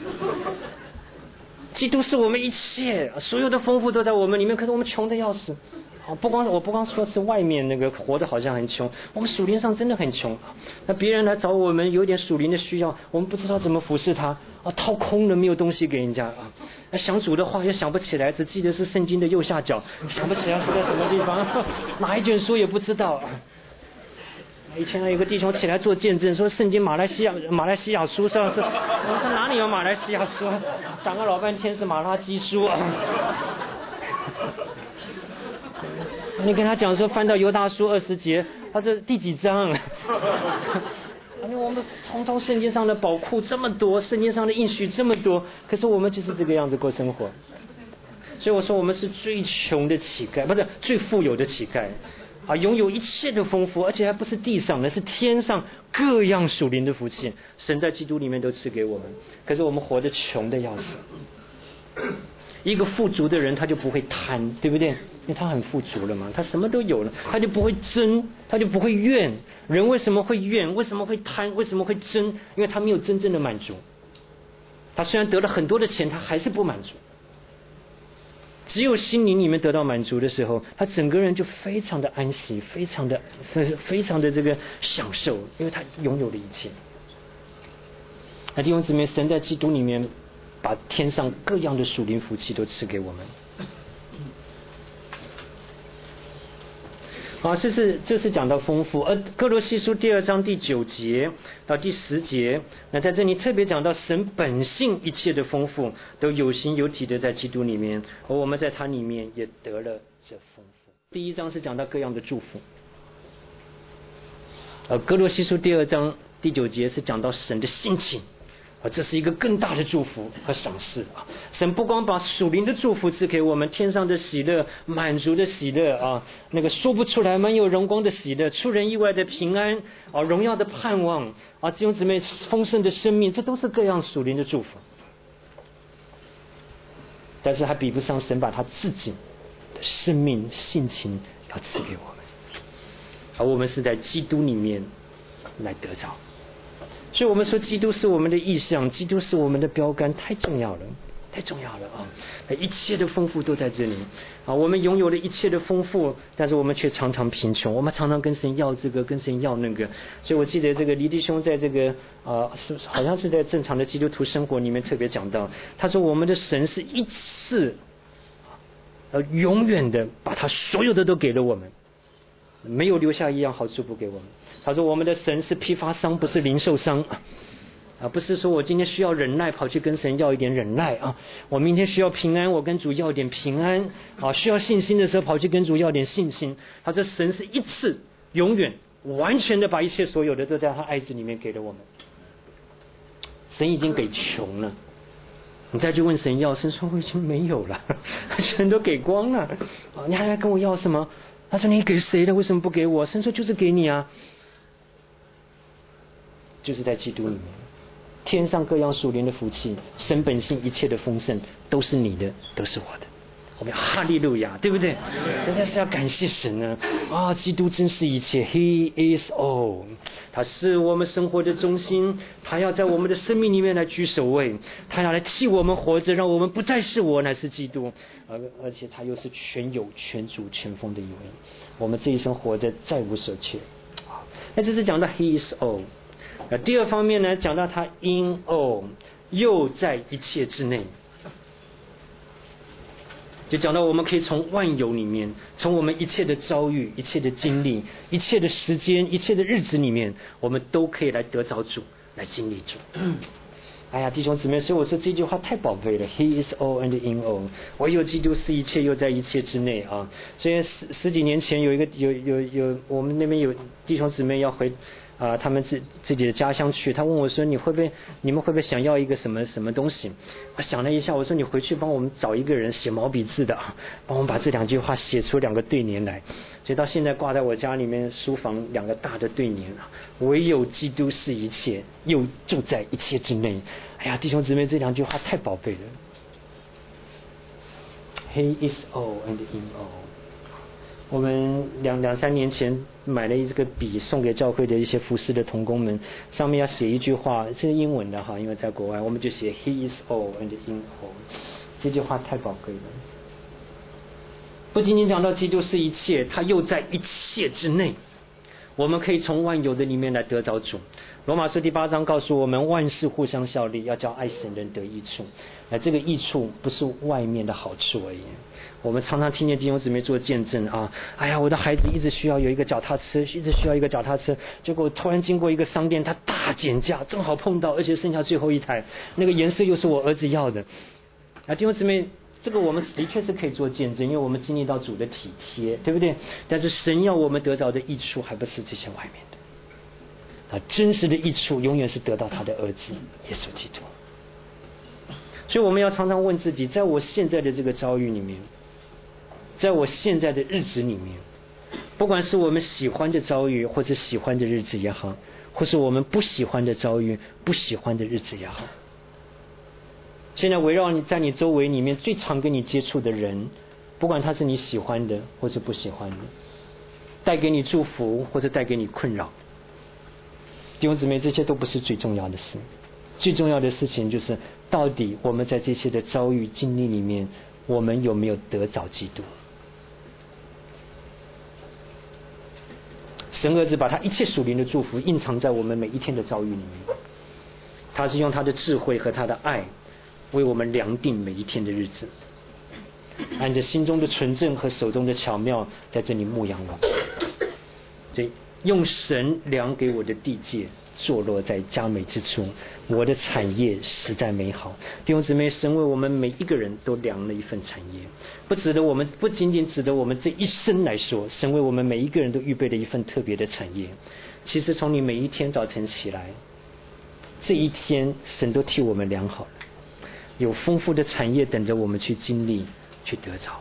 基督是我们一切，所有的丰富都在我们里面，可是我们穷的要死。不光我不光说是外面那个活得好像很穷，我们属灵上真的很穷。那别人来找我们有点属灵的需要，我们不知道怎么服侍他啊，掏空了没有东西给人家啊。那想主的话也想不起来，只记得是圣经的右下角，想不起来是在什么地方，哪一卷书也不知道。以前有一个弟兄起来做见证，说圣经马来西亚马来西亚书上是，我说哪里有马来西亚书？讲了老半天是马拉基书啊。你跟他讲说翻到犹大书二十节， 他说第几章？我们通通圣经上的宝库这么多，圣经上的应许这么多，可是我们就是这个样子过生活。所以我说我们是最穷的乞丐，不是最富有的乞丐啊，拥有一切的丰富，而且还不是地上的，是天上各样属灵的福气，神在基督里面都赐给我们。可是我们活得穷的要死。一个富足的人他就不会贪，对不对？因为他很富足了嘛，他什么都有了，他就不会争，他就不会怨。人为什么会怨？为什么会贪？为什么会争？因为他没有真正的满足。他虽然得了很多的钱，他还是不满足。只有心灵里面得到满足的时候，他整个人就非常的安息，非常的非常的这个享受，因为他拥有了一切。那弟兄姊妹，神在基督里面把天上各样的属灵福气都赐给我们。好，这是这是讲到丰富。而哥罗西书第二章第九节到第十节，那在这里特别讲到神本性一切的丰富都有形有体的在基督里面，而我们在他里面也得了这丰富。第一章是讲到各样的祝福，而哥罗西书第二章第九节是讲到神的性情。啊，这是一个更大的祝福和赏赐啊！神不光把属灵的祝福赐给我们，天上的喜乐、满足的喜乐啊，那个说不出来、满有荣光的喜乐、出人意外的平安啊、荣耀的盼望啊，弟兄姊妹丰盛的生命，这都是各样属灵的祝福。但是还比不上神把他自己的生命性情要赐给我们，而我们是在基督里面来得着。所以我们说基督是我们的意象，基督是我们的标杆，太重要了，太重要了啊！一切的丰富都在这里啊！我们拥有了一切的丰富，但是我们却常常贫穷，我们常常跟神要这个，跟神要那个。所以我记得这个黎弟兄在这个啊，是好像是在正常的基督徒生活里面特别讲到，他说我们的神是一次呃永远的把他所有的都给了我们，没有留下一样好处不给我们。他说我们的神是批发商，不是零售商啊，不是说我今天需要忍耐跑去跟神要一点忍耐啊，我明天需要平安我跟主要一点平安啊，需要信心的时候跑去跟主要点信心。他说神是一次永远完全的把一切所有的都在他爱子里面给了我们。神已经给穷了，你再去问神要，神说我已经没有了，全都给光了啊，你还来跟我要什么？他说你给谁了？为什么不给我？神说就是给你啊，就是在基督里面，天上各样属灵的福气，神本性一切的丰盛都是你的，都是我的。我们哈利路亚，对不对？真的是要感谢神呢啊！基督真是一切 ，He is all， 他是我们生活的中心，他要在我们的生命里面来居首位，他要来替我们活着，让我们不再是我，乃是基督。而而且他又是全有、全主、全丰的一位，我们这一生活着再无所缺。那这是讲到 He is all。第二方面呢，讲到他 in all， 又在一切之内，就讲到我们可以从万有里面，从我们一切的遭遇、一切的经历、一切的时间、一切的日子里面，我们都可以来得着主，来经历主。哎呀，弟兄姊妹，所以我说这句话太宝贝了 ，He is all and in all， 唯有基督是一切，又在一切之内啊！所以十十几年前有一个有有有，我们那边有弟兄姊妹要回。啊，他们自自己的家乡去，他问我说：“你会不会，你们会不会想要一个什么什么东西？”我想了一下，我说：“你回去帮我们找一个人写毛笔字的啊，帮我们把这两句话写出两个对联来。”所以到现在挂在我家里面书房两个大的对联啊，唯有基督是一切，又就在一切之内。哎呀，弟兄姊妹，这两句话太宝贝了。He is all and in all。我们两两三年前买了一这个笔送给教会的一些服侍的同工们，上面要写一句话，这是英文的哈，因为在国外，我们就写 He is all and in all， 这句话太宝贵了。不仅仅讲到基督是一切，他又在一切之内，我们可以从万有的里面来得着主。罗马书第八章告诉我们，万事互相效力，要叫爱神人得益处。那这个益处不是外面的好处而已。我们常常听见弟兄姊妹做见证啊，哎呀，我的孩子一直需要有一个脚踏车，一直需要一个脚踏车，结果突然经过一个商店，他大减价，正好碰到，而且剩下最后一台，那个颜色又是我儿子要的。啊，弟兄姊妹， 这个我们的确是可以做见证，因为我们经历到主的体贴，对不对？但是神要我们得着的益处还不是这些外面的，啊，真实的益处永远是得到他的儿子耶稣基督。所以我们要常常问自己，在我现在的这个遭遇里面，在我现在的日子里面，不管是我们喜欢的遭遇或者喜欢的日子也好，或是我们不喜欢的遭遇不喜欢的日子也好，现在围绕你在你周围里面最常跟你接触的人，不管他是你喜欢的或是不喜欢的，带给你祝福或者带给你困扰，弟兄姊妹，这些都不是最重要的事。最重要的事情就是到底我们在这些的遭遇经历里面，我们有没有得着基督。神儿子把他一切属灵的祝福隐藏在我们每一天的遭遇里面，他是用他的智慧和他的爱为我们量定每一天的日子，按着心中的纯正和手中的巧妙在这里牧养我。所以用神量给我的地界，坐落在佳美之处，我的产业实在美好。弟兄姊妹，神为我们每一个人都量了一份产业，不值得我们，不仅仅值得我们这一生来说，神为我们每一个人都预备了一份特别的产业。其实从你每一天早晨起来，这一天神都替我们量好了，有丰富的产业等着我们去经历去得着。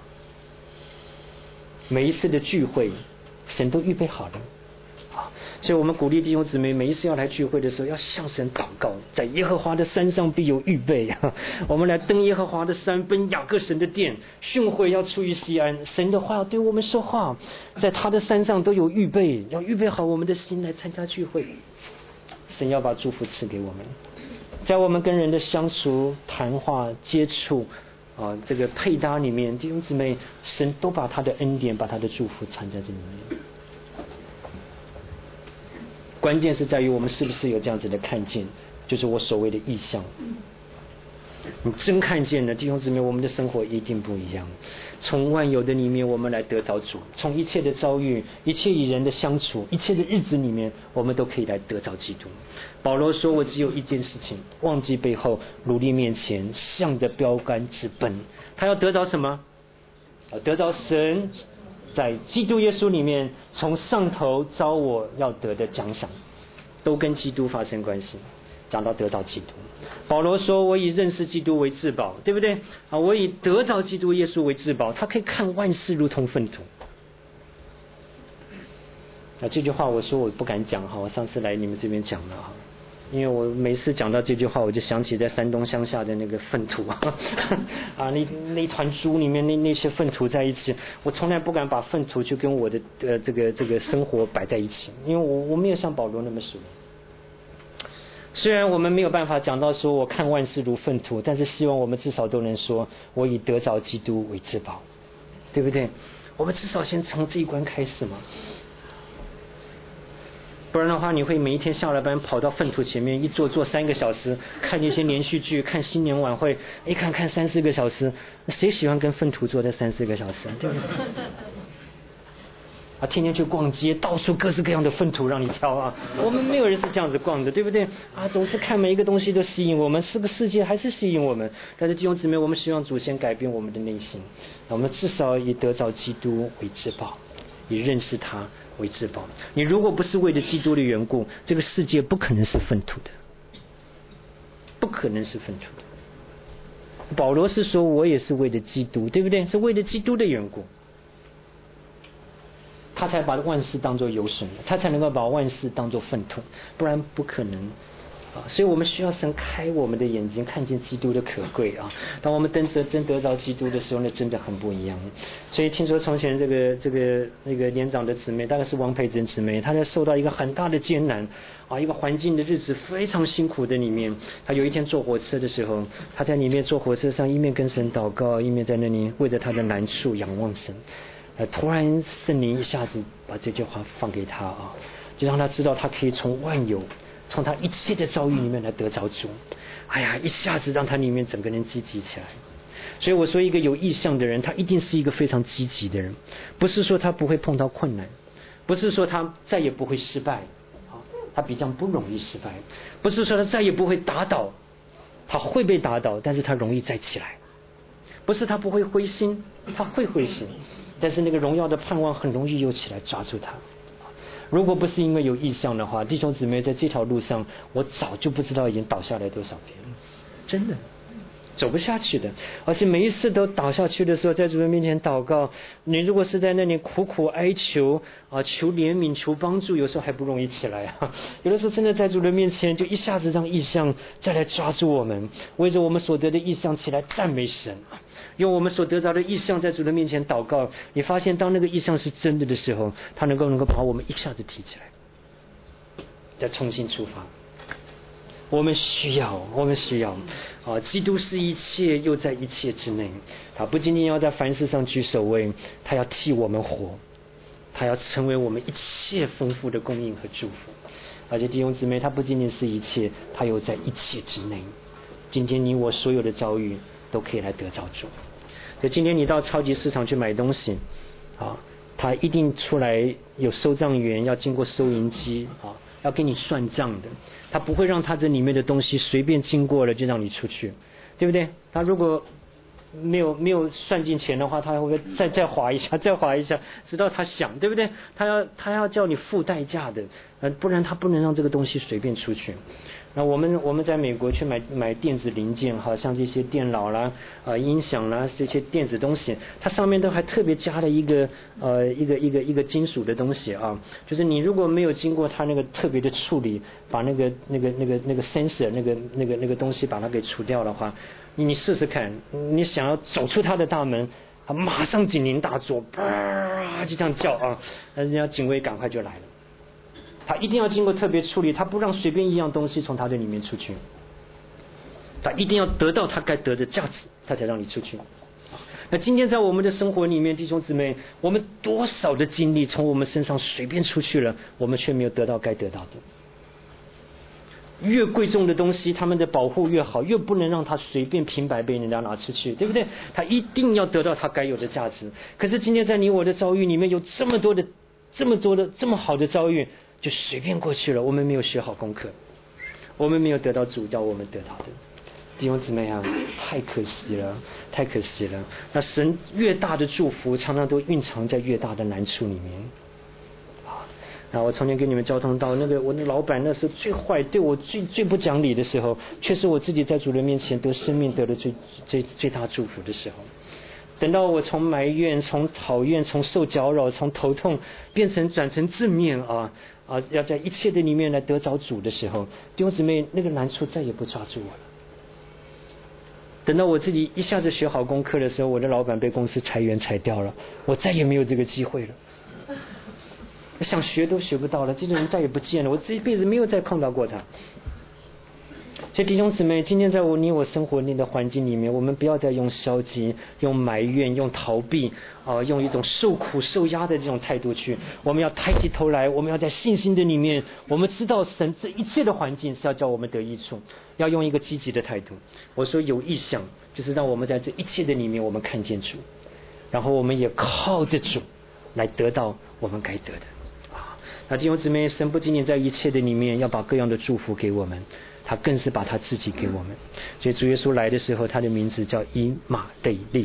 每一次的聚会神都预备好了，所以我们鼓励弟兄姊妹，每一次要来聚会的时候要向神祷告，在耶和华的山上必有预备。我们来登耶和华的山，奔雅各神的殿，训诲要出于西安，神的话要对我们说话，在他的山上都有预备，要预备好我们的心来参加聚会。神要把祝福赐给我们，在我们跟人的相处、谈话、接触啊，这个配搭里面，弟兄姊妹，神都把他的恩典、把他的祝福藏在这里面。关键是在于我们是不是有这样子的看见，就是我所谓的意象。你真看见了，弟兄姊妹，我们的生活一定不一样。从万有的里面，我们来得着主；从一切的遭遇、一切与人的相处、一切的日子里面，我们都可以来得着基督。保罗说：“我只有一件事情，忘记背后，努力面前，向着标杆直奔。”他要得着什么？要得着神在基督耶稣里面从上头招我要得的奖赏，都跟基督发生关系。讲到得到基督，保罗说：“我以认识基督为至宝，对不对啊？我以得到基督耶稣为至宝，他可以看万事如同粪土。”啊，这句话我说我不敢讲哈，我上次来你们这边讲了哈，因为我每次讲到这句话，我就想起在山东乡下的那个粪土啊，那那一团猪里面那那些粪土在一起，我从来不敢把粪土去跟我的呃这个这个生活摆在一起，因为我我没有像保罗那么熟。虽然我们没有办法讲到说我看万事如粪土，但是希望我们至少都能说我以得着基督为至宝，对不对？我们至少先从这一关开始嘛，不然的话你会每一天下了班跑到粪土前面一坐坐三个小时，看那些连续剧，看新年晚会，一看看三四个小时，谁喜欢跟粪土坐在三四个小时，对不对？啊，天天去逛街，到处各式各样的粪土让你挑啊！我们没有人是这样子逛的，对不对？啊，总是看每一个东西都吸引我们，是个世界还是吸引我们？但是弟兄姊妹，我们希望主先改变我们的内心，我们至少以得着基督为至宝，以认识他为至宝。你如果不是为了基督的缘故，这个世界不可能是粪土的，不可能是粪土的。保罗是说，我也是为了基督，对不对？是为了基督的缘故。他才把万事当作有损的，他才能够把万事当作粪土，不然不可能啊！所以我们需要神开我们的眼睛，看见基督的可贵啊！当我们真得真得着基督的时候，那真的很不一样。所以听说从前这个这个那个年长的姊妹，大概是王佩珍姊妹，她在受到一个很大的艰难啊，一个环境的日子非常辛苦的里面，她有一天坐火车的时候，她在里面坐火车上一面跟神祷告，一面在那里为着她的难处仰望神。呃，突然圣灵一下子把这句话放给他啊，就让他知道他可以从万有，从他一切的遭遇里面来得着主。哎呀，一下子让他里面整个人积极起来。所以我说，一个有意向的人，他一定是一个非常积极的人，不是说他不会碰到困难，不是说他再也不会失败啊，他比较不容易失败，不是说他再也不会打倒，他会被打倒，但是他容易再起来。 不是他不会灰心，他会灰心，但是那个荣耀的盼望很容易又起来抓住他。如果不是因为有异象的话，弟兄姊妹，在这条路上我早就不知道已经倒下来多少遍了，真的走不下去的。而且每一次都倒下去的时候，在主人面前祷告，你如果是在那里苦苦哀求啊，求怜悯求帮助，有时候还不容易起来啊。有的时候真的在主人面前就一下子让异象再来抓住我们，为着我们所得的异象起来赞美神，用我们所得到的异象在主人面前祷告。你发现当那个异象是真的的时候，他能够能够把我们一下子提起来，再重新出发。我们需要，我们需要啊！基督是一切，又在一切之内。他不仅仅要在凡事上居首位，他要替我们活，他要成为我们一切丰富的供应和祝福。而且弟兄姊妹，他不仅仅是一切，他又在一切之内。今天你我所有的遭遇都可以来得着主。所以今天你到超级市场去买东西啊，他一定出来有收账员，要经过收银机啊，要给你算账的。他不会让他这里面的东西随便经过了就让你出去，对不对？他如果没有没有算进钱的话，他会不会再再划一下，再划一下，直到他想，对不对？他要他要叫你付代价的，呃，不然他不能让这个东西随便出去。那我们我们在美国去买买电子零件，好像这些电脑啦、呃音响啦这些电子东西，它上面都还特别加了一个呃一个一个一个金属的东西啊，就是你如果没有经过它那个特别的处理，把那个那个那个那个 sensor 那个那个那个东西把它给除掉的话，你你试试看，你想要走出它的大门，它马上警铃大作，啪就这样叫啊，那人家警卫赶快就来了。他一定要经过特别处理，他不让随便一样东西从他的里面出去，他一定要得到他该得的价值，他才让你出去。那今天在我们的生活里面，弟兄姊妹，我们多少的精力从我们身上随便出去了，我们却没有得到该得到的。越贵重的东西，他们的保护越好，越不能让他随便平白被人家拿出去，对不对？他一定要得到他该有的价值。可是今天在你我的遭遇里面，有这么多的这么多的这么好的遭遇，就随便过去了，我们没有学好功课，我们没有得到主要我们得到的。弟兄姊妹啊，太可惜了，太可惜了。那神越大的祝福，常常都蕴藏在越大的难处里面。啊，那我从前跟你们交通到那个我的老板那时候最坏，对我最最不讲理的时候，却是我自己在主人面前得生命得了最最最大祝福的时候。等到我从埋怨、从讨厌、从受搅扰、从头痛变成转成正面啊啊，要在一切的里面来得着主的时候，弟兄姊妹，那个难处再也不抓住我了。等到我自己一下子学好功课的时候，我的老板被公司裁员裁掉了，我再也没有这个机会了。想学都学不到了，这个人再也不见了，我这一辈子没有再碰到过他。所以弟兄姊妹，今天在我你我生活里的环境里面，我们不要再用消极、用埋怨、用逃避啊、呃，用一种受苦受压的这种态度去。我们要抬起头来，我们要在信心的里面，我们知道神这一切的环境是要叫我们得益处，要用一个积极的态度。我说有意向，就是让我们在这一切的里面，我们看见主，然后我们也靠着主来得到我们该得的啊。那弟兄姊妹，神不仅仅在一切的里面要把各样的祝福给我们，他更是把他自己给我们。所以主耶稣来的时候，他的名字叫以马内利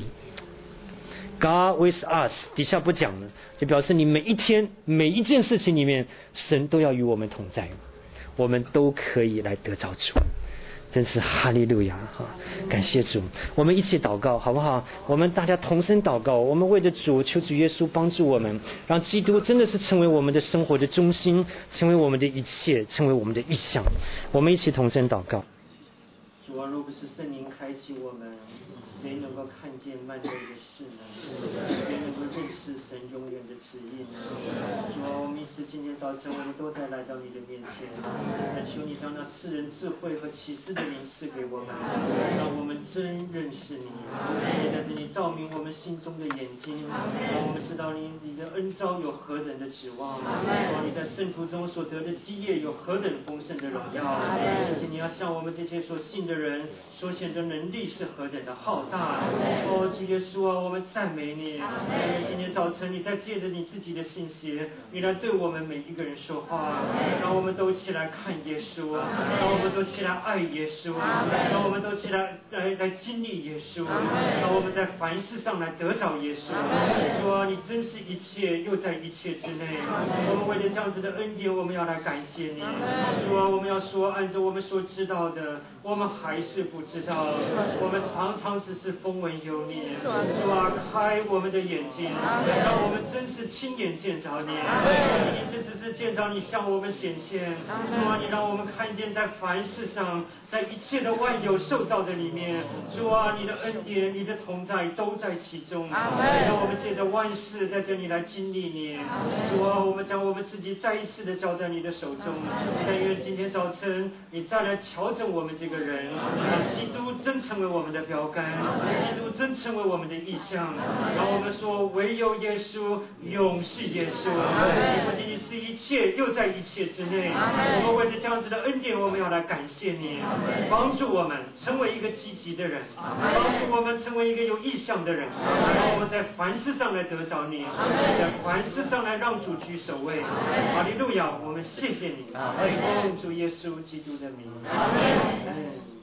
God with us， 底下不讲了，就表示你每一天每一件事情里面，神都要与我们同在，我们都可以来得着主。真是哈利路亚哈！感谢主，我们一起祷告好不好？我们大家同声祷告，我们为着主，求主耶稣帮助我们，让基督真的是成为我们的生活的中心，成为我们的一切，成为我们的意向。我们一起同声祷告。主啊，若不是圣灵开启我们，谁能够看见漫天的事呢？谁能够认识神永远的旨意呢？主啊，我们一次今天早晨我们都在来到你的面前，但求你将那赐人智慧和启示的灵赐给我们，让我们真认识你，也在这里照明我们心中的眼睛，让我们知道你你的恩召有何等的指望，让你在圣徒中所得的基业有何等丰盛的荣耀，而且你要向我们这些所信的人所显的能力是何等的浩大。哦，主耶稣啊，我们赞美你，因为今天早晨你在借着你自己的信息，你来对我们每一个人说话，让我们都起来看耶稣，让我们都起来爱耶稣，让我们都起来来来经历耶稣，让我们在凡事上来得着耶稣。主啊，你真是一切又在一切之内。我们为了这样子的恩典，我们要来感谢你。主啊，我们要说按照我们所知道的，我们还是不知道，我们常常只是风闻有你。主啊，开我们的眼睛，让我们真是亲眼见着你，不仅只是见着你向我们显现。主啊，你让我们看见在凡事上，在一切的万有受造的里面，主啊，你的恩典、你的同在都在其中。让我们借着万事在这里来经历你。主啊，我们将我们自己再一次的交在你的手中。但愿今天早晨你再来调整我们这个人，让基督真成为我们的标杆，基督真成为我们的意象。让我们说，唯有耶稣，永是耶稣。你不仅仅是一切，又在一切之内。我们为着这样子的恩典，我们要来感谢你，帮助我们成为一个积极的人，帮助我们成为一个有意向的人，让我们在凡事上来得着你，在凡事上来让主居首位。哈利路亚，我们谢谢你，奉主耶稣基督的名。